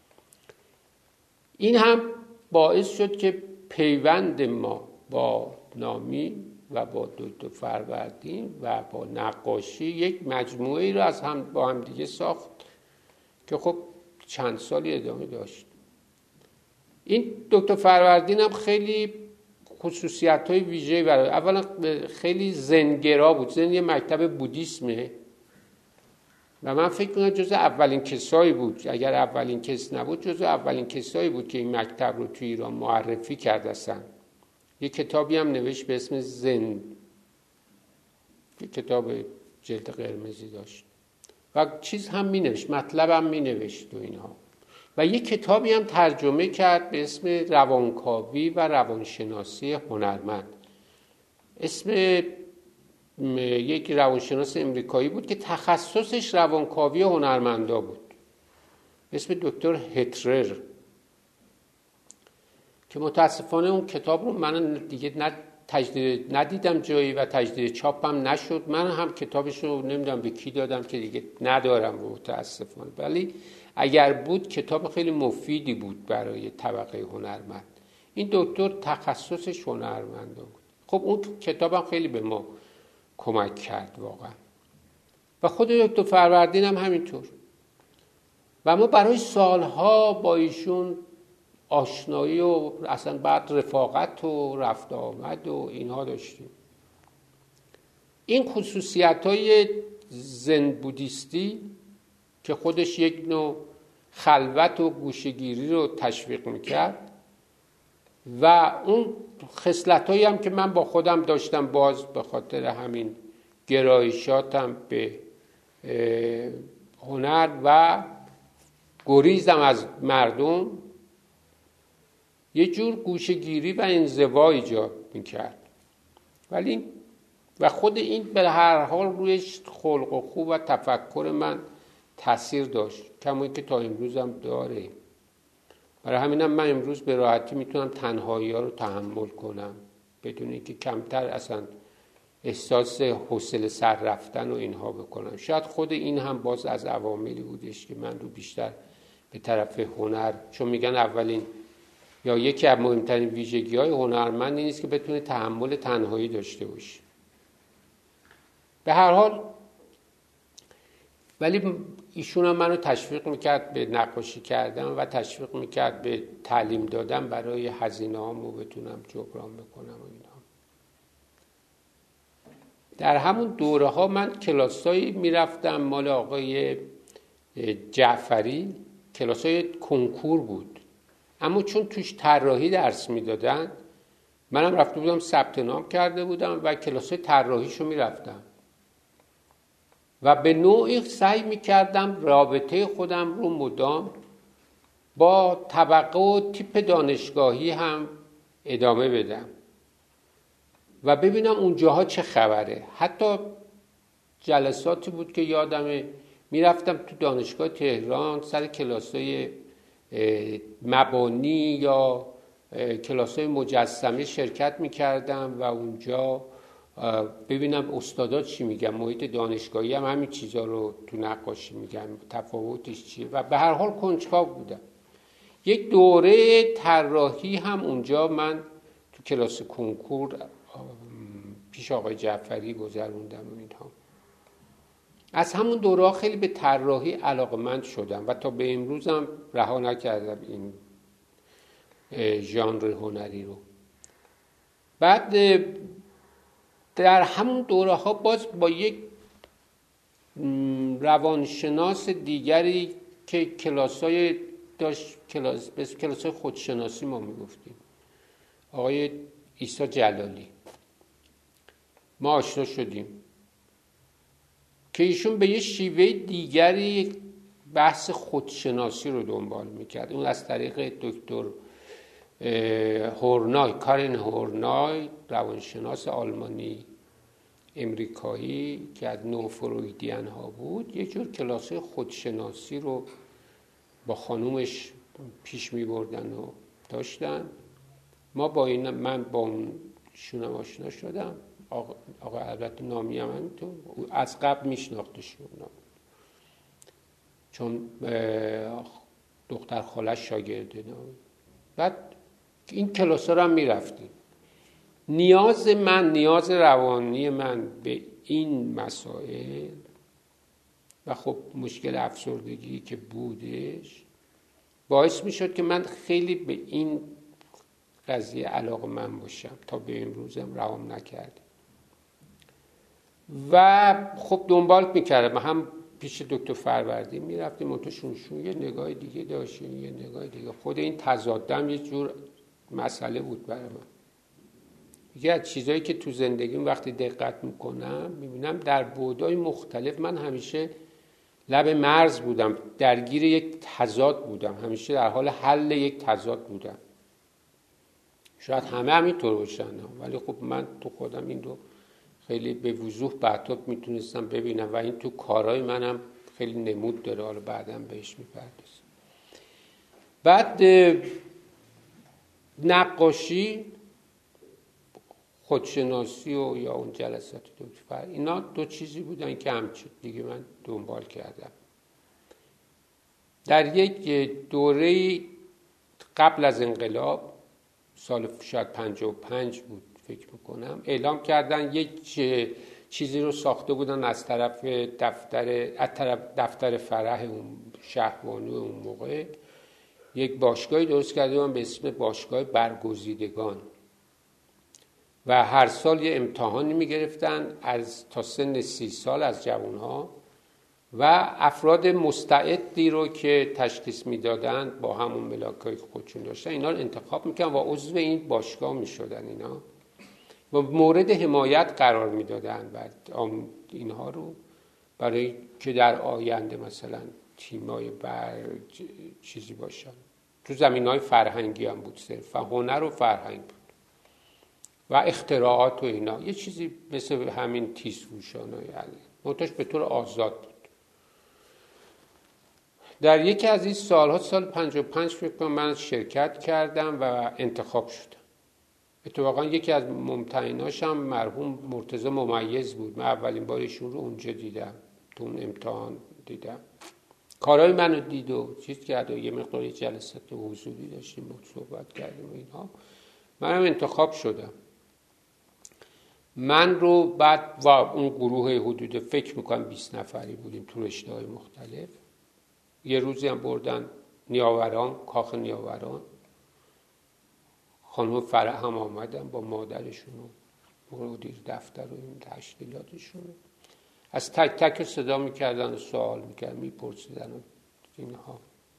این هم باعث شد که پیوند ما با نامی و با دکتر فروردین و با نقاشی یک مجموعه رو از هم با هم دیگه ساخت که خب چند سالی ادامه داشت. این دکتر فروردین هم خیلی خصوصیت‌های ویژه‌ای برای، اولا خیلی زنگرا بود. زن یه مکتب بودیسمه و من فکر می‌کنم جزء اولین کسایی بود، اگر اولین کس نبود جزء اولین کسایی بود که این مکتب رو توی ایران معرفی کرد. اصلا یه کتابی هم نوشت به اسم زن، یه کتاب جلد قرمزی داشت و چیز هم می‌نوشت، مطلب هم می‌نوشت و اینها. و یک کتابی هم ترجمه کرد به اسم روانکاوی و روانشناسی هنرمند. اسم یک روانشناس امریکایی بود که تخصصش روانکاوی هنرمندا بود، اسم دکتر هترر، که متاسفانه اون کتاب رو من دیگه نه تجدید ندیدم جایی و تجدید چاپم نشد. من هم کتابش رو نمیدونم به کی دادم که دیگه ندارم متاسفانه، ولی اگر بود کتاب خیلی مفیدی بود برای طبقه هنرمند. این دکتر تخصصش هنرمندا بود. خب اون کتابم خیلی به ما کمک کرد واقعا و خود دکتر فروردین هم همینطور. و ما برای سالها با ایشون آشنایی و اصلا بعد رفاقت و رفت آمد و اینها داشتیم. این خصوصیت‌های زن بودیستی که خودش یک نوع خلوت و گوشه‌گیری رو تشویق میکرد و اون خصلتایی هم که من با خودم داشتم، باز به خاطر همین گرایشاتم به هنر و گریزم از مردم، یه جور گوشه‌گیری و انزوا ایجاد میکرد. ولی و خود این به هر حال روی خلق و خو و تفکر من تأثیر داشت، کما که تا امروز هم داره. برای همینم من امروز به راحتی میتونم تنهایی ها رو تحمل کنم بدون اینکه کمتر اصلا احساس حوصله سر رفتن و اینها بکنم. شاید خود این هم باز از عواملی بودش که من رو بیشتر به طرف هنر، چون میگن اولین یا یکی از مهمترین ویژگی‌های هنرمند این است که بتونه تحمل تنهایی داشته باشه. به هر حال ولی ایشون هم منو تشویق میکرد به نقاشی کردن و تشویق میکرد به تعلیم دادن برای هزینه هامو بتونم جبران بکنم و اینا. در همون دوره ها من کلاسایی میرفتم مال آقای جعفری، کلاسای کنکور بود، اما چون توش طراحی درس میدادن منم رفته بودم ثبت نام کرده بودم و کلاسای طراحیشو میرفتم و به نوعی سعی میکردم رابطه خودم رو مدام با طبقه و تیپ دانشگاهی هم ادامه بدم و ببینم اونجاها چه خبره. حتی جلساتی بود که یادمه میرفتم تو دانشگاه تهران سر کلاسای مبانی یا کلاسای مجسمه شرکت میکردم و اونجا ببینم استادا چی میگن، محیط دانشگاهی هم همین چیزا رو تو نقاشی میگن، تفاوتش چیه، و به هر حال کنجکاو بودم. یک دوره طراحی هم اونجا من تو کلاس کنکور پیش آقای جعفری گذروندم و اینها. از همون دوره خیلی به طراحی علاقه‌مند شدم و تا به امروزم رها نکردم این ژانر هنری رو. بعد در همون دوره ها باز با یک روانشناس دیگری که کلاسای داشت، کلاس به کلاسای خودشناسی ما میگفتیم، آقای عیسی جلالی، ما آشنا شدیم که ایشون به یه شیوه دیگری بحث خودشناسی رو دنبال میکرد. اون از طریق دکتر هورنای، کارن هورنای، روانشناس آلمانی امریکایی که از نو فرویدین ها بود، یه جور کلاسه خودشناسی رو با خانومش پیش می بردن و داشتن. ما با این من با اونشون آشنا شدم. آقا, آقا البته نامی هم همینطور از قبل میشناختشون، چون دختر خالش شاگرده نامی. بعد این کلاس رو هم میرفتیم. نیاز من، نیاز روانی من به این مسائل و خب مشکل افسردگی که بودش باعث میشد که من خیلی به این قضیه علاقه‌مند باشم، تا به امروزم رهام نکرد. و خب دنبال میکردم، هم پیش دکتر فروردین میرفتیم، منتها شونشون یه نگاه دیگه داشتیم، یه نگاه دیگه. خود این تضادم یه جور مسئله بود برای من. یکی از چیزایی که تو زندگیم وقتی دقت میکنم میبینم در بعدهای مختلف من همیشه لب مرز بودم، درگیر یک تضاد بودم، همیشه در حال حل یک تضاد بودم. شاید همه همینطور باشن ولی خب من تو خودم این رو خیلی به وضوح بعدا میتونستم ببینم و این تو کارهای منم خیلی نمود داره، حالا بعداً بهش میپردازم. بعد نقاشی، خودشناسی و یا اون جلسات دکتر، اینا دو چیزی بودن که همچنین دیگه من دنبال کردم. در یک دوره قبل از انقلاب، سال شاید پنجاه و پنج بود فکر میکنم، اعلام کردن یک چیزی رو ساخته بودن از طرف دفتر از طرف دفتر فرح اون شهربانو اون موقع، یک باشگاهی درست کرده بودن به اسم باشگاه برگزیدگان و هر سال یه امتحانی میگرفتن از تا سن سی سال از جوانها و افراد مستعدی رو که تشخیص میدادن با همون ملاکای خودشون داشتن اینا رو انتخاب میکنن و عضو این باشگاه میشدن اینا و مورد حمایت قرار میدادن و اینها رو برای که در آینده مثلا تیمای بر چیزی باشن. تو زمینهای فرهنگی هم بود، صرفا هنر و فرهنگ بود و اختراعات و اینا، یه چیزی مثل همین تیزهوشان و یعنی منتش به طور آزاد بود. در یکی از این سالها، سال پنجاه و پنج فکر کنم، من شرکت کردم و انتخاب شدم. اتفاقا یکی از ممتحناش هم مرحوم مرتضی ممیز بود. من اولین بار ایشون رو اونجا دیدم، تو اون امتحان دیدم. کارهای منو دید و چیز کرد و یه مقداری جلسات حضوری داشتیم و صحبت کردیم و اینها. منم انتخاب شدم. من رو بعد و اون گروه حدود فکر میکنم بیست نفری بودیم تو رشته‌های مختلف. یه روزی هم بردن نیاوران، کاخ نیاوران. خانم فرح هم آمدن با مادرشون و مدیر دفتر و این تشکیلاتشون. از تک تک صدا میکردن و سوال میکردن، میپرسیدن و اینها.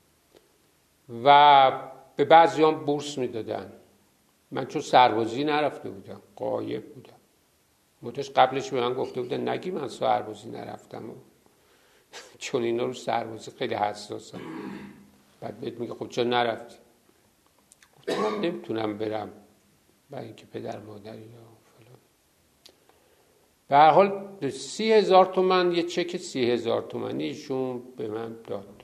و به بعضی هم بورس میدادن. من چون سربازی نرفته بودم، غایب بودم. متش قبلش به من گفته بودن نگی من سربازی نرفتم و چون اینا رو سربازی خیلی حساسم. بعد بهت میگه خب چرا نرفتی؟ گفتم من نمیتونم برم برای اینکه پدر مادری یا فلان. به هر حال سی هزار تومن یه چک سی هزار تومنی ایشون به من داد.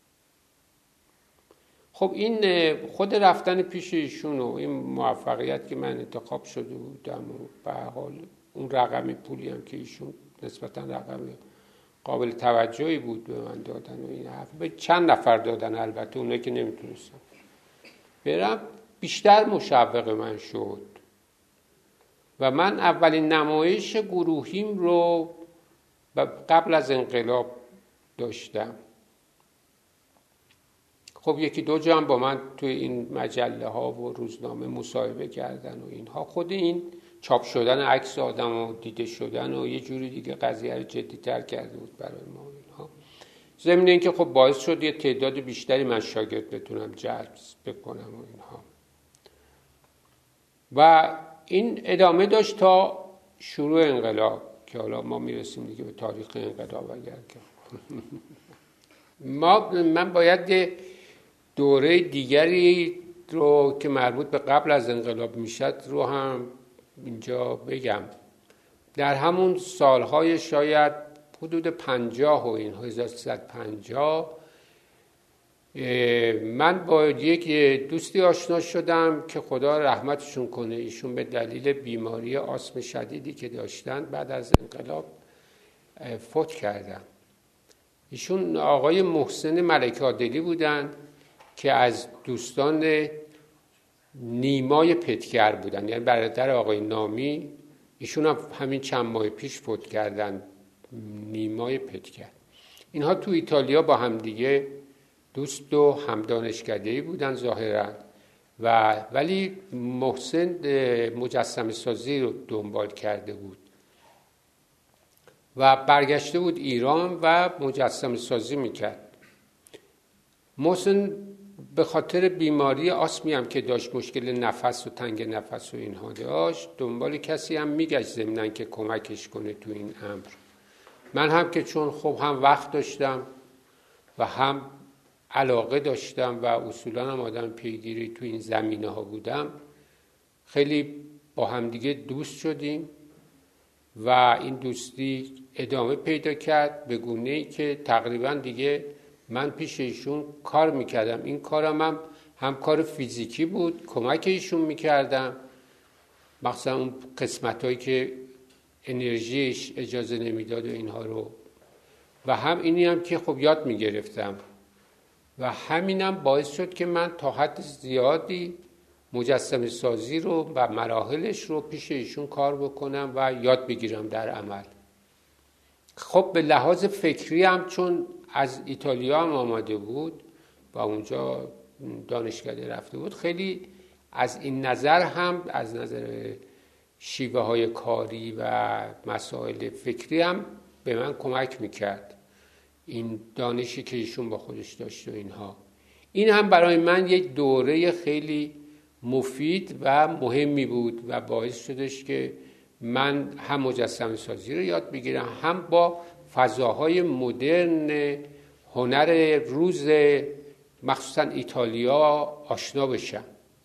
خب این خود رفتن پیش ایشون و این موفقیت که من انتخاب شده بودم و به هر حال اون رقم پولی هم که ایشون نسبتا رقم قابل توجهی بود به من دادن و این حرف به چند نفر دادن، البته اونایی که نمیتونستم برم، بیشتر مشوق من شد و من اولین نمایش گروهیم رو قبل از انقلاب داشتم. خب یکی دو جا هم با من توی این مجله ها و روزنامه مصاحبه کردن و اینها. خود این چاپ شدن عکس آدم و دیده شدن و یه جوری دیگه قضیه رو جدی‌تر کرده بود برای ما اینها. ضمن این که خب باعث شد یه تعداد بیشتری من شاگرد بتونم جلب بکنم و اینها. و این ادامه داشت تا شروع انقلاب که حالا ما میرسیم دیگه به تاریخ انقلاب. اگر که ما من باید یه دوره دیگری رو که مربوط به قبل از انقلاب میشد رو هم اینجا بگم. در همون سالهای شاید حدود پنجاه و این هزار و سیصد و پنجاه من با یک دوستی آشنا شدم که خدا رحمتشون کنه. ایشون به دلیل بیماری آسم شدیدی که داشتن بعد از انقلاب فوت کردن. ایشون آقای محسن ملک عادلی بودن که از دوستان نیمای پتگر بودن، یعنی برادر آقای نامی. ایشون هم همین چند ماه پیش فوت کردن، نیمای پتگر. اینها تو ایتالیا با هم دیگه دوست و هم دانشکده‌ای بودن ظاهرا، و ولی محسن مجسمه سازی رو دنبال کرده بود و برگشته بود ایران و مجسمه سازی میکرد. محسن به خاطر بیماری آسمی هم که داشت، مشکل نفس و تنگ نفس و اینها داشت، دنبال کسی هم میگشت ضمناً که کمکش کنه تو این امر. من هم که چون خب هم وقت داشتم و هم علاقه داشتم و اصولاً هم آدم پیگیری تو این زمینه ها بودم، خیلی با هم دیگه دوست شدیم و این دوستی ادامه پیدا کرد به گونه‌ای که تقریباً دیگه من پیش ایشون کار میکردم. این کارم هم هم کار فیزیکی بود، کمک ایشون میکردم، مخصوصا اون قسمتایی که انرژیش اجازه نمیداد و اینها رو، و هم اینی هم که خب یاد میگرفتم و همینم باعث شد که من تا حد زیادی مجسمه سازی رو و مراحلش رو پیش ایشون کار بکنم و یاد بگیرم در عمل. خب به لحاظ فکری هم چون از ایتالیا هم آمده بود و اونجا دانشکده رفته بود، خیلی از این نظر هم از نظر شیوه های کاری و مسائل فکری هم به من کمک میکرد، این دانشی که ایشون با خودش داشت و اینها. این هم برای من یک دوره خیلی مفید و مهمی بود و باعث شدش که من هم مجسمه سازی رو یاد بگیرم، هم با فضاهای مدرن هنر روز مخصوصا ایتالیا آشنا بشم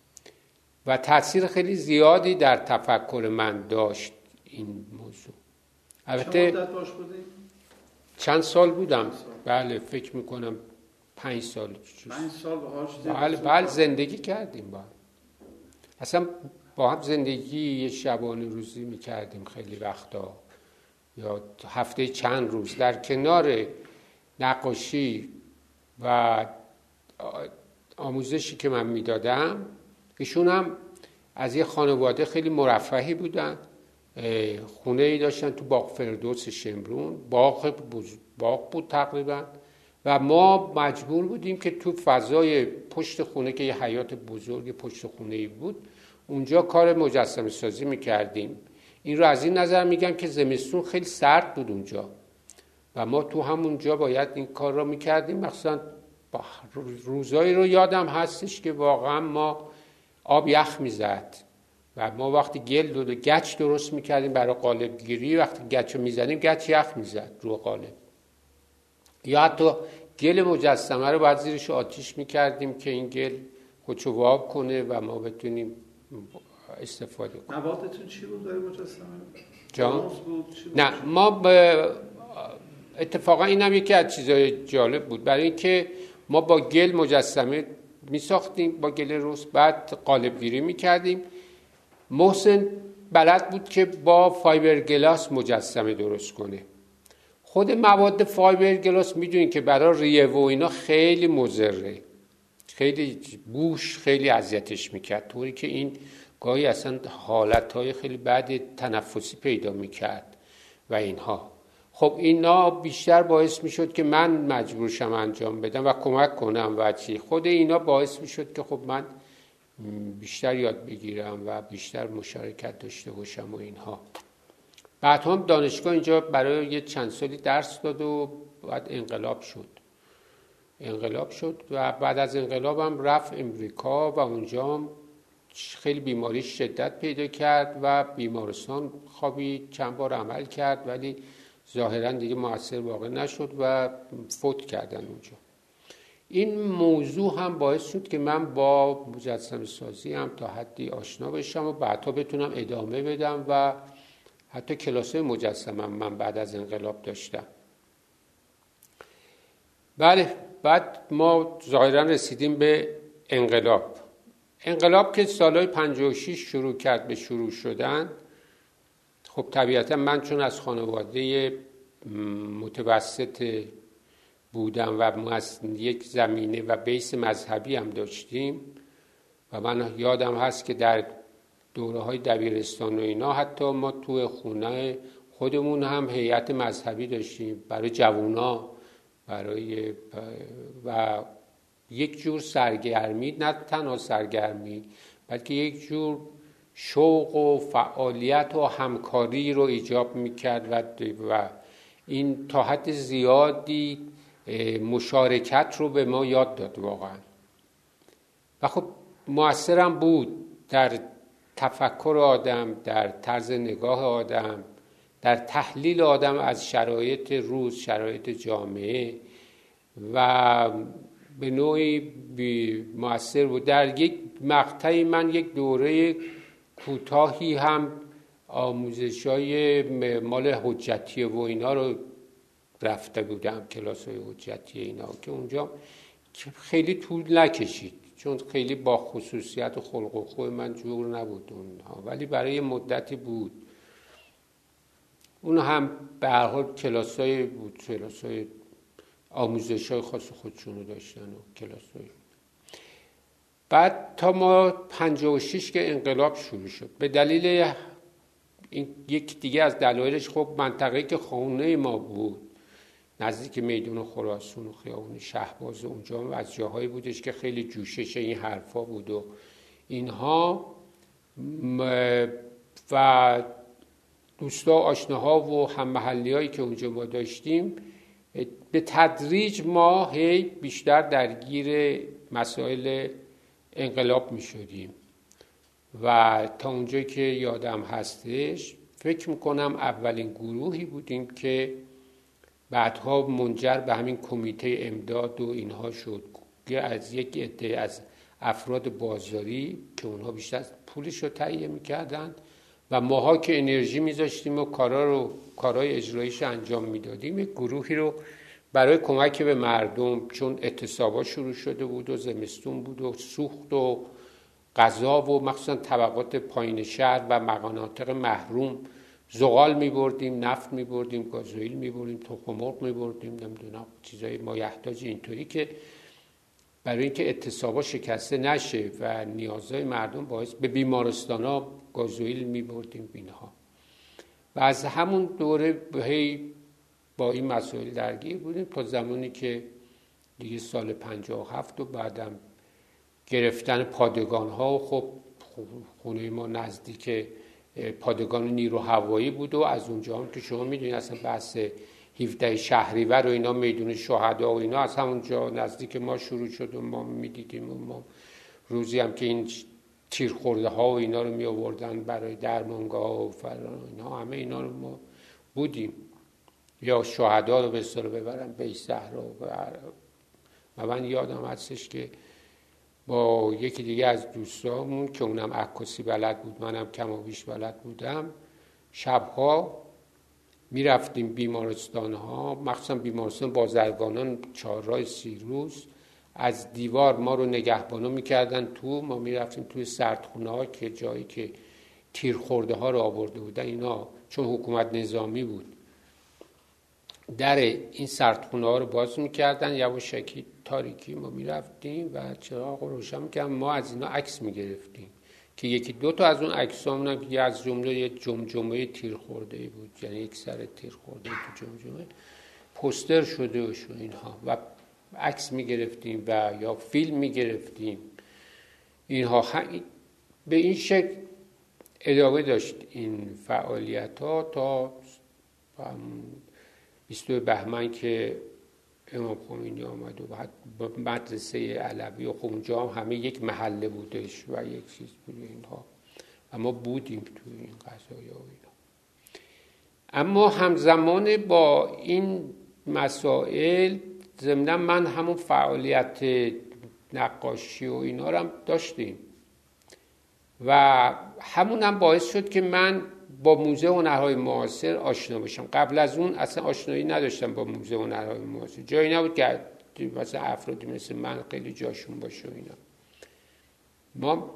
و تأثیر خیلی زیادی در تفکر من داشت این موضوع. البته چند مدت باش بودی؟ چند سال بودم؟ بله فکر میکنم پنج سال. پنج سال باهاش بله بله زندگی کردیم با هم. اصلا با هم زندگی یه شبانه روزی میکردیم خیلی وقتا، یا هفته چند روز در کنار نقاشی و آموزشی که من میدادم، ایشون هم از یه خانواده خیلی مرفهی بودن، خونه ای داشتن تو باغ فردوس شمرون، باغ باغ بود تقریبا، و ما مجبور بودیم که تو فضای پشت خونه که یه حیاط بزرگ پشت خونه ای بود اونجا کار مجسمه سازی میکردیم. این رو از این نظر میگم که زمستون خیلی سرد بود اونجا و ما تو همونجا باید این کار رو میکردیم. مثلا روزایی رو یادم هستش که واقعا ما آب یخ میزد و ما وقتی گل و گچ درست میکردیم برای قالب گیری، وقتی گچ رو میزدیم گچ یخ میزد رو قالب، یا حتی گل مجسمه رو بعد زیرش آتیش میکردیم که این گل خودشو واب کنه و ما بتونیم استفاده کنیم. موادتون چی بود برای مجسمه؟ جان؟ بود؟ چی بود؟ نه ما ب... اتفاقا اینم یکی از چیزای جالب بود، برای اینکه ما با گل مجسمه میساختیم، با گل رس، بعد قالب گیری میکردیم. محسن بلد بود که با فایبر گلاس مجسمه درست کنه. خود مواد فایبر گلاس میدونین که برای ریه و اینا خیلی مضره، خیلی بوش خیلی اذیتش میکرد، طوری که این گاهی اصلا حالتهای خیلی بد تنفسی پیدا میکرد و اینها. خب اینا بیشتر باعث میشد که من مجبور شم انجام بدم و کمک کنم و چی. خود اینا باعث میشد که خب من بیشتر یاد بگیرم و بیشتر مشارکت داشته باشم و اینها. بعد هم دانشگاه اینجا برای یه چند سالی درس داد و بعد انقلاب شد. انقلاب شد و بعد از انقلابم رفت امریکا و اونجا خیلی بیماری شدت پیدا کرد و بیمارستان خوابی چند بار عمل کرد ولی ظاهرا دیگه مؤثر واقع نشد و فوت کردن اونجا. این موضوع هم باعث شد که من با مجسمه سازی هم تا حدی آشنا بشم و بعدها بتونم ادامه بدم و حتی کلاسای مجسمه من بعد از انقلاب داشتم. بله، بعد ما ظاهرا رسیدیم به انقلاب. انقلاب که سالهای پنجاه و شش شروع کرد به شروع شدن، خب طبیعتا من چون از خانواده متوسط بودم و یک زمینه و بیس مذهبی هم داشتیم و من یادم هست که در دوره های دبیرستان و اینا حتی ما توی خونه خودمون هم هیئت مذهبی داشتیم برای جوونا، برای و یک جور سرگرمی، نه تنها سرگرمی بلکه یک جور شوق و فعالیت و همکاری رو ایجاب میکرد و, و این تا حد زیادی مشارکت رو به ما یاد داد واقعا. و خب مؤثرم بود در تفکر آدم، در طرز نگاه آدم، در تحلیل آدم از شرایط روز، شرایط جامعه و به نوعی مؤثر بود. در یک مقطعی من یک دوره کوتاهی هم آموزش‌های مال حجتیه و اینا رو رفته بودم، کلاس‌های حجتیه اینا که اونجا خیلی طول نکشید چون خیلی با خصوصیت و خلق و خو من جور نبود اونها، ولی برای مدتی بود. اون هم به هر حال کلاس‌های بود، کلاس‌های آموزش‌های خاص خودشونو داشتن و کلاس‌های. بعد تا ما پنجاه و شش که انقلاب شروع شد، به دلیل این یک دیگه از دلایلش خب منطقه‌ای که خونه ما بود نزدیک میدون خراسان و خیابون شهباز و اونجا از جاهایی بودش که خیلی جوشش این حرفا بود و اینها و دوستا و آشناها و هم محلیایی که اونجا ما داشتیم، به تدریج ما هی بیشتر درگیر مسائل انقلاب می شدیم و تا اونجایی که یادم هستش فکر میکنم اولین گروهی بودیم که بعدها منجر به همین کمیته امداد و اینها شد که از یک عده از افراد بازاری که اونها بیشتر پولش رو تهیه میکردن و ماها که انرژی میذاشتیم و کارا رو کارهای اجراییش انجام میدادیم، یک گروهی رو برای کمک به مردم، چون اعتصابا شروع شده بود و زمستون بود و سوخت و غذا و مخصوصا طبقات پایین شهر و مناطق محروم زغال میبردیم، نفت میبردیم، گازوئیل میبردیم، تخم مرغ میبردیم، نمیدونم چیزای مایحتاج اینطوری که برای اینکه اعتصابا شکسته نشه و نیازهای مردم باعث به بیمارستانا گازوئیل میبردیم اینها. و از همون دوره هی با این مسائل درگیر بودیم تا زمانی که دیگه سال پنجاه و هفت و بعدم گرفتن پادگان ها و خب خونه ما نزدیک پادگان نیرو هوایی بود و از اونجا هم که شما میدونید اصلا بحث هفده شهریور و اینا میدون شهدا و اینا از همونجا نزدیک ما شروع شد و ما میدیدیم و ما روزی هم که این تیرخورده ها و اینا رو می آوردن برای درمانگاه و فران اینا همه اینا رو ما بودیم. یا شهدا رو به اصطلاح ببرن بیت زهرا و من یادم هستش که با یکی دیگه از دوستامون که اونم عکاسی بلد بود منم کم و بیش بلد بودم شبها می رفتیم بیمارستان ها، مخصوصا بیمارستان بازرگانان چهارراه سیروس، از دیوار ما رو نگهبانو می کردن تو، ما می رفتیم توی سردخونه ها که جایی که تیرخورده ها رو آورده بودن اینا، چون حکومت نظامی بود در این سردخونه ها رو باز می کردن، یواشکی تاریکی ما می رفتیم و چراغ رو روشن می کردن، ما از اینا عکس می گرفتیم که یکی دو تا از اون عکسامون هم یه از جمله یه جمجمه تیر خورده بود، یعنی یک سر تیر خورده تو جمجمه پوستر شده و شو اینها و عکس می گرفتیم و یا فیلم می گرفتیم اینها. به این شکل ادامه داشت این فعالیت ها تا بیستم بهمن که امام خمینی آمد و بعد مدرسه علوی و اونجا هم همه یک محله بودش و یک چیز بود اینها و ما بودیم توی این قضایا و اینا. اما همزمان با این مسائل ضمن من همون فعالیت نقاشی و اینا رو هم داشتیم و همون هم باعث شد که من با موزه هنرهای معاصر آشنا بشم. قبل از اون اصلا آشنایی نداشتم با موزه هنرهای معاصر، جایی نبود که مثلا افرادی مثل من خیلی جاشون باشه و اینا. ما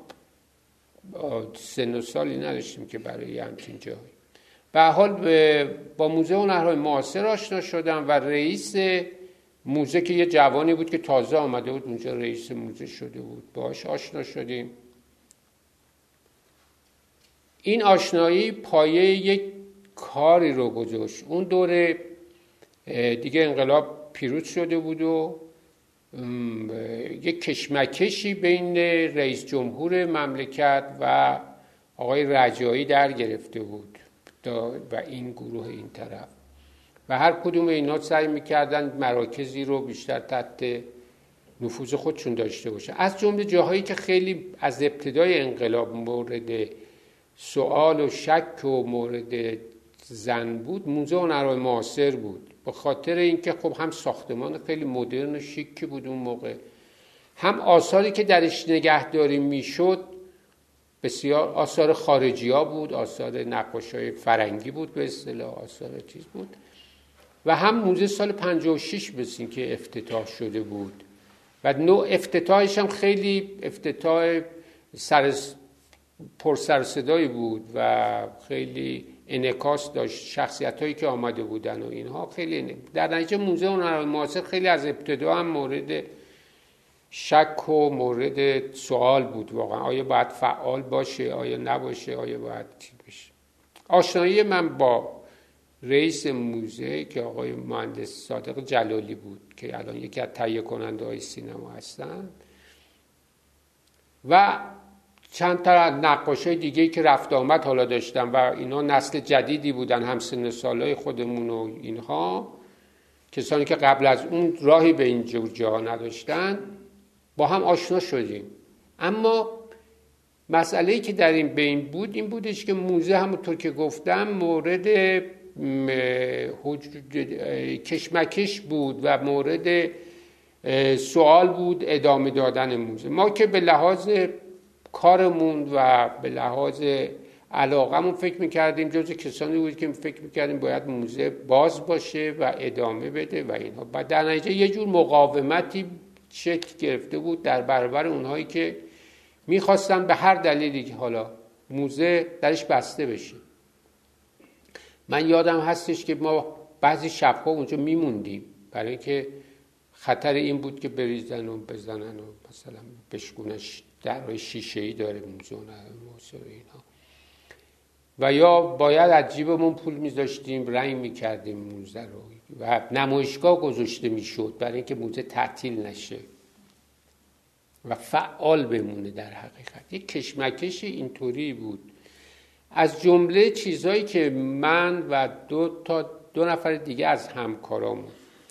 سن و سالی نداشتیم که برای همچین جایی. به هر حال با موزه هنرهای معاصر آشنا شدم و رئیس موزه که یه جوانی بود که تازه آمده بود اونجا رئیس موزه شده بود، باهاش آشنا شدیم. این آشنایی پایه یک کاری رو گذاشت. اون دوره دیگه انقلاب پیروز شده بود و یک کشمکشی بین رئیس جمهور مملکت و آقای رجایی در گرفته بود و این گروه این طرف و هر کدوم اینا سعی میکردن مراکزی رو بیشتر تحت نفوذ خودشون داشته باشه. از جمله جاهایی که خیلی از ابتدای انقلاب مورد سوال و شک و مورد زن بود موزه هنرهای معاصر بود، به خاطر اینکه خب هم ساختمان خیلی مدرن و شیکی بود اون موقع، هم آثاری که درش نگهداری میشد بسیار آثار خارجی ها بود، آثار نقاشای فرنگی بود به اصطلاح، آثار چیز بود و هم موزه سال پنجاه و شش بسین که افتتاح شده بود و نوع افتتاحش هم خیلی افتتاح سر پر سر صدایی بود و خیلی انعکاس داشت شخصیت هایی که آمده بودن و اینها خیلی. در نتیجه موزه هنرهای معاصر خیلی از ابتدا هم مورد شک و مورد سوال بود واقعا، آیا باید فعال باشه آیا نباشه، آیا باید چی بشه. آشنایی من با رئیس موزه که آقای مهندس صادق جلالی بود که الان یکی از تهیه کننده های سینما هستن و چند تا نقاشای دیگه که رفت آمد حالا داشتم و اینا نسل جدیدی بودن، هم سن سالای خودمون و اینها، کسانی که قبل از اون راهی به این جور جاها نداشتن، با هم آشنا شدیم. اما مسئله‌ای که در این بین بود این بودش که موزه همونطور که گفتم مورد کشمکش بود و مورد سوال بود ادامه دادن موزه. ما که به لحاظ کارمون و به لحاظ علاقمون فکر میکردیم جز کسانی بود که فکر میکردیم باید موزه باز باشه و ادامه بده و اینها. بعد در نتیجه یه جور مقاومتی شکل گرفته بود در برابر اونهایی که میخواستن به هر دلیلی که حالا موزه درش بسته بشه. من یادم هستش که ما بعضی شبها اونجا میموندیم برای اینکه خطر این بود که بریزن و بزنن و مثلا بشکونش درهای شیشه‌ای داره موزه و موزه و اینها، و یا باید از جیبمون پول میذاشتیم رنگ میکردیم موزه رو و نمایشگاه گذاشته میشد برای اینکه موزه تعطیل نشه و فعال بمونه. در حقیقت یک کشمکش اینطوری بود. از جمله چیزایی که من و دو تا دو نفر دیگه از همکارامون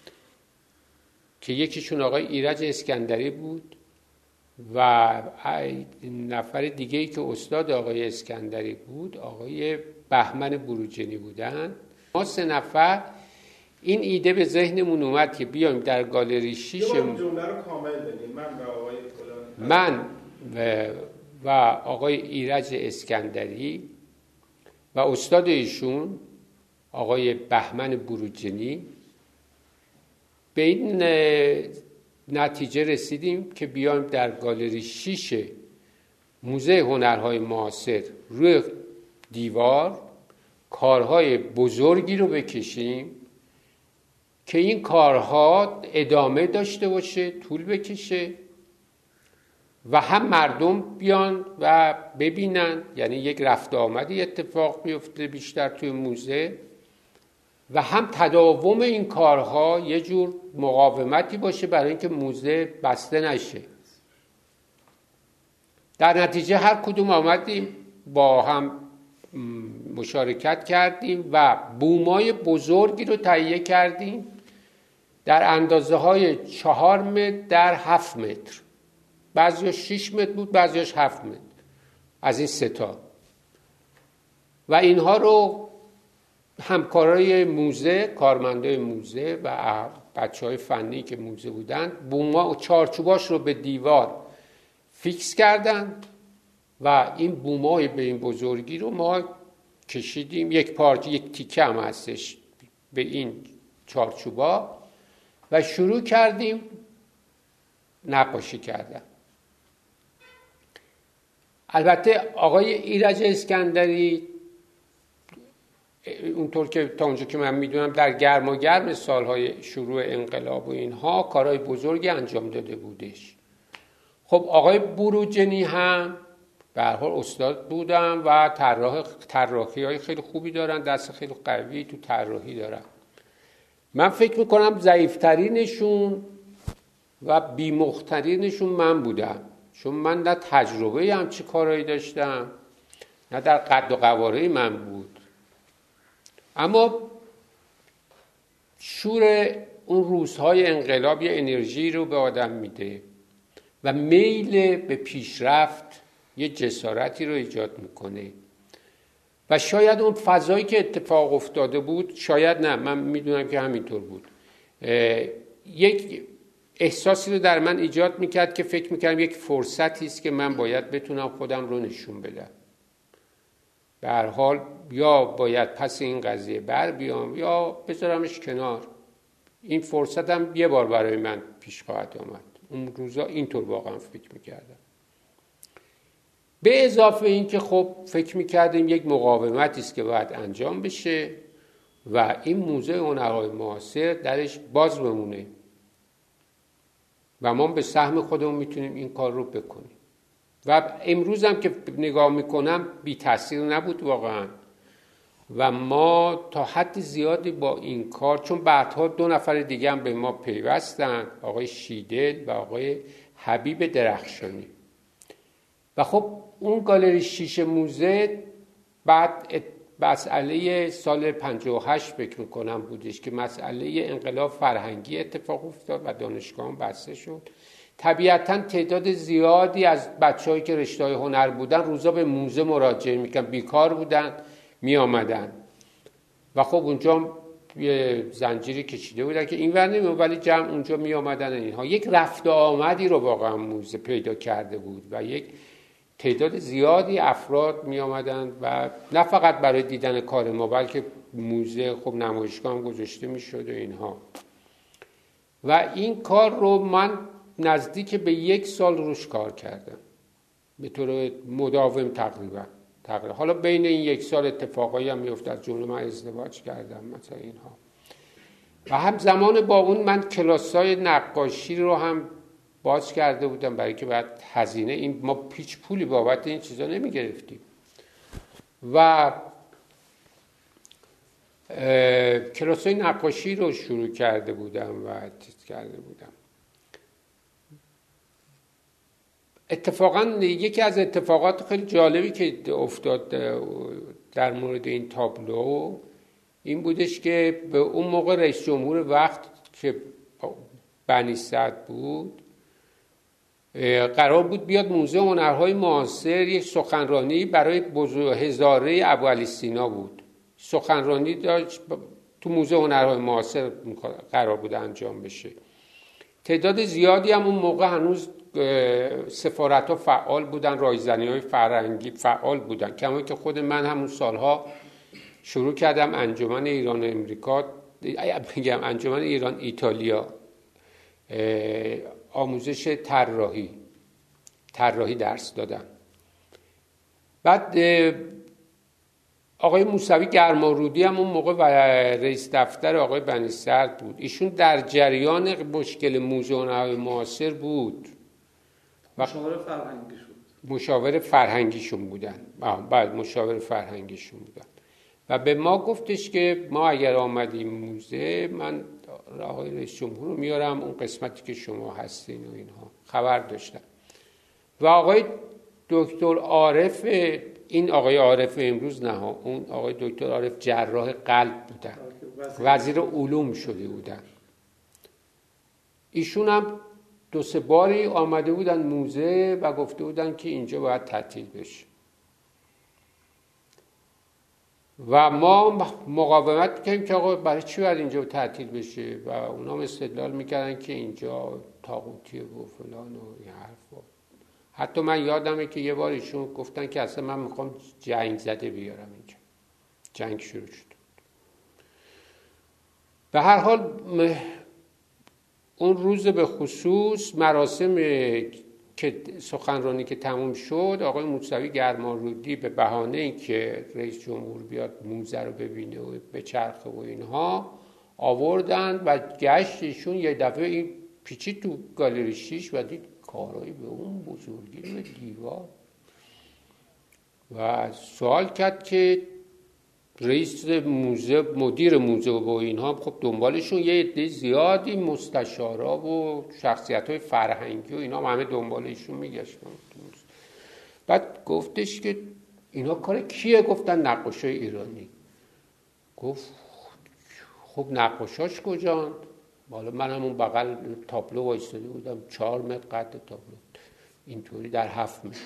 که یکیشون آقای ایرج اسکندری بود و نفر دیگه‌ای که استاد آقای اسکندری بود آقای بهمن بروجنی بودن، ما سه نفر این ایده به ذهنمون اومد که بیایم در گالری شیش جمله رو کامل بگید. من و آقای فلان من و, و آقای ایرج اسکندری و استاد ایشون آقای بهمن بروجنی به این نتیجه رسیدیم که بیایم در گالری شیش موزه هنرهای معاصر روی دیوار کارهای بزرگی رو بکشیم که این کارها ادامه داشته باشه، طول بکشه و هم مردم بیان و ببینن، یعنی یک رفت آمدی اتفاق بیفته بیشتر توی موزه، و هم تداوم این کارها یه جور مقاومتی باشه برای اینکه موزه بسته نشه. در نتیجه هر کدوم آمدیم با هم مشارکت کردیم و بومای بزرگی رو تهیه کردیم در اندازه های چهار متر در هفت متر، بعضیش شش متر بود بعضیش هفت متر از این سه تا، و اینها رو همکارای موزه، کارمندای موزه و بچهای فنی که موزه بودن بوما و چارچوباش رو به دیوار فیکس کردن و این بومای به این بزرگی رو ما کشیدیم. یک پارچه یک تیکه هم هستش به این چارچوبا و شروع کردیم نقاشی کردن. البته آقای ایرج اسکندری اونطور که تا اونجا که من میدونم در گرم و گرم سالهای شروع انقلاب و اینها کارهای بزرگی انجام داده بودش. خب آقای بروجنی هم به هر حال استاد بودن و طراح طراحی های خیلی خوبی دارن، دست خیلی قوی تو طراحی دارن. من فکر میکنم ضعیفترینشون و بیمخترینشون من بودم، چون من نه تجربه همچی کارهایی داشتم نه در قد و قواره من بود، اما شور اون روزهای انقلاب یه انرژی رو به آدم میده و میل به پیشرفت یه جسارتی رو ایجاد میکنه و شاید اون فضایی که اتفاق افتاده بود، شاید نه، من میدونم که همینطور بود، یک احساسی رو در من ایجاد میکرد که فکر میکردم یک فرصتی است که من باید بتونم خودم رو نشون بدم. به هر حال یا باید پس این قضیه بر بیام یا بذارمش کنار. این فرصت هم یه بار برای من پیش خواهد آمد. اون روزا اینطور واقعا فکر میکردم. به اضافه این که خب فکر میکردیم یک مقاومتی است که باید انجام بشه و این موزه هنرهای معاصر درش باز بمونه و ما به سهم خودمون میتونیم این کار رو بکنیم. و امروز هم که نگاه میکنم بی تاثیر نبود واقعا و ما تا حد زیادی با این کار، چون بعدها دو نفر دیگه هم به ما پیوستن، آقای شیدل و آقای حبیب درخشانی، و خب اون گالری شیش موزه بعد مسئله سال پنجاه و هشت فکر میکنم بودش که مسئله انقلاب فرهنگی اتفاق افتاد و دانشگاه هم بسته شد. طبیعتاً تعداد زیادی از بچه‌هایی که رشته‌های هنر بودن روزا به موزه مراجعه میکنن، بیکار بودن می آمدن و خب اونجا یه زنجیری کشیده بودن که این ور نمی‌اون، ولی جمع اونجا می آمدن. اینها یک رفت آمدی رو واقعا موزه پیدا کرده بود و یک تعداد زیادی افراد می آمدن و نه فقط برای دیدن کار ما بلکه موزه خب نمایشگاه هم گذاشته می شد و اینها. و این کار رو من نزدیک به یک سال روش کار کردم به طور مداوم، تقریبا تقریبا. حالا بین این یک سال اتفاقایی هم میفته، از جمله من ازدواج کردم مثلا اینها. و هم زمان با اون من کلاسای نقاشی رو هم باز کرده بودم، برای که بعد هزینه این ما پیچ پولی بابت این چیزا نمی گرفتیم و کلاسای نقاشی رو شروع کرده بودم و چیز کرده بودم. اتفاقا یکی از اتفاقات خیلی جالبی که افتاد در مورد این تابلو این بودش که به اون موقع رئیس جمهور وقت که بنی سعد بود قرار بود بیاد موزه هنرهای معاصر یک سخنرانی برای بزرگ هزاره ابوعلی سینا بود. سخنرانی داشت تو موزه هنرهای معاصر قرار بود انجام بشه. تعداد زیادی هم اون موقع هنوز سفارت‌ها فعال بودن، رایزنی‌های فرهنگی فعال بودن، کما که خود من همون سالها شروع کردم انجمن ایران امریکا بگم انجمن ایران ایتالیا آموزش طراحی طراحی درس دادم. بعد آقای موسوی گرمارودی هم اون موقع و رئیس دفتر آقای بنی سعد بود. ایشون در جریان مشکل موزه هنرهای معاصر بود. مشاور فرهنگی شد. مشاور فرهنگیشون بودن. بعد مشاور فرهنگیشون بودن. و به ما گفتش که ما اگر آمدیم موزه من آقای رئیس جمهور رو میارم اون قسمتی که شما هستین و اینها. خبر داشتم. و آقای دکتر عارف، این آقای عارف امروز نه ها، اون آقای دکتر عارف جراح قلب بودن، وزیر علوم شده بودن. ایشون هم دو سه باری آمده بودن موزه و گفته بودن که اینجا باید تعطیل بشه و ما مقاومت کردیم که آقا برای چی باید اینجا تعطیل بشه و اونا هم استدلال میکردن که اینجا طاغوتیه و فلان و این حرفا. حتی من یادمه که یه بار ایشون گفتن که اصلا من میخوام جنگ زده بیارم اینجا. جنگ شروع شد. به هر حال اون روز به خصوص مراسم که سخنرانی که تموم شد، آقای موسوی گرمارودی به بهانه اینکه رئیس جمهور بیاد موزه رو ببینه و به چرخه و اینها آوردن و گشت ایشون یه دفعه این پیچید تو گالری شیش و دید کارایی به اون بزرگی به دیوار و سوال کرد که رئیس موزه، مدیر موزه و اینها خب دنبالشون یه عده زیادی مستشارا و شخصیت‌های فرهنگی و اینا همه دنبالشون میگشتن. بعد گفتش که اینا کار کیه؟ گفتن نقاشای ایرانی. گفت خب نقاشاش کجان؟ حالا من هم اون بغل تابلو وایستاده بودم، چهار متر قد تابلو اینطوری در هفت متر.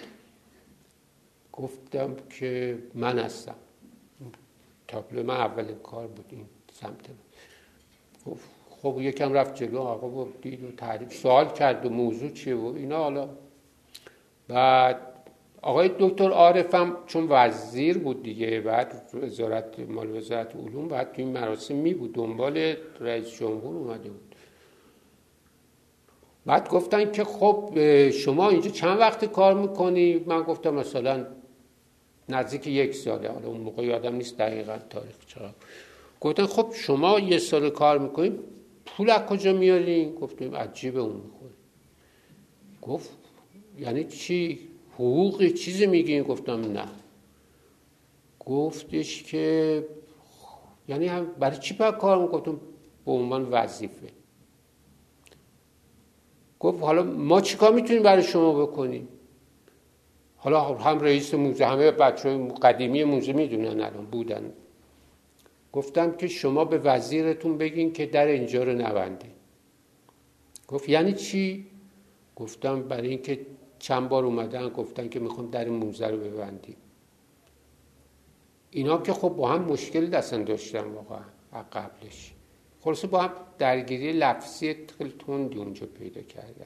گفتم که من هستم. تابلو من اولین کار بود این سمت من. گفت خب یکم رفت جلو، آقا با دید و تعریف سوال کرد و موضوع چیه و اینا. حالا بعد آقای دکتر عارفم چون وزیر بود دیگه، بعد وزارت مال وزارت علوم بعد تو این مراسم می بود، دنبال رئیس جمهور اومده بود. بعد گفتن که خب شما اینجا چند وقت کار میکنی؟ من گفتم مثلا نزدیک یک ساله. حالا اون موقع یادم نیست دقیقاً تاریخ چقدر. گفتن خب شما یه سال کار میکنید، پول از کجا میارین؟ گفتیم از جیب اون میخوریم. گفت یعنی چی؟ حقوقی چیزی میگین؟ گفتم نه. گفتش که یعنی هم برای چی باید کار میکنم؟ به عنوان وظیفه. گفت حالا ما چی کار میتونیم برای شما بکنیم؟ حالا هم رئیس موزه، همه بچه‌های قدیمی موزه میدونن الان بودن. گفتم که شما به وزیرتون بگین که در اینجا رو نبنده. گفت یعنی چی؟ گفتم برای اینکه چند بار اومدن گفتن که میخوام در موزه رو ببندیم. اینا که خب با هم مشکل دستن داشتن واقعا قبلش. خلاصه با هم درگیری لفظی خیلی تندی اونجا پیدا کردن.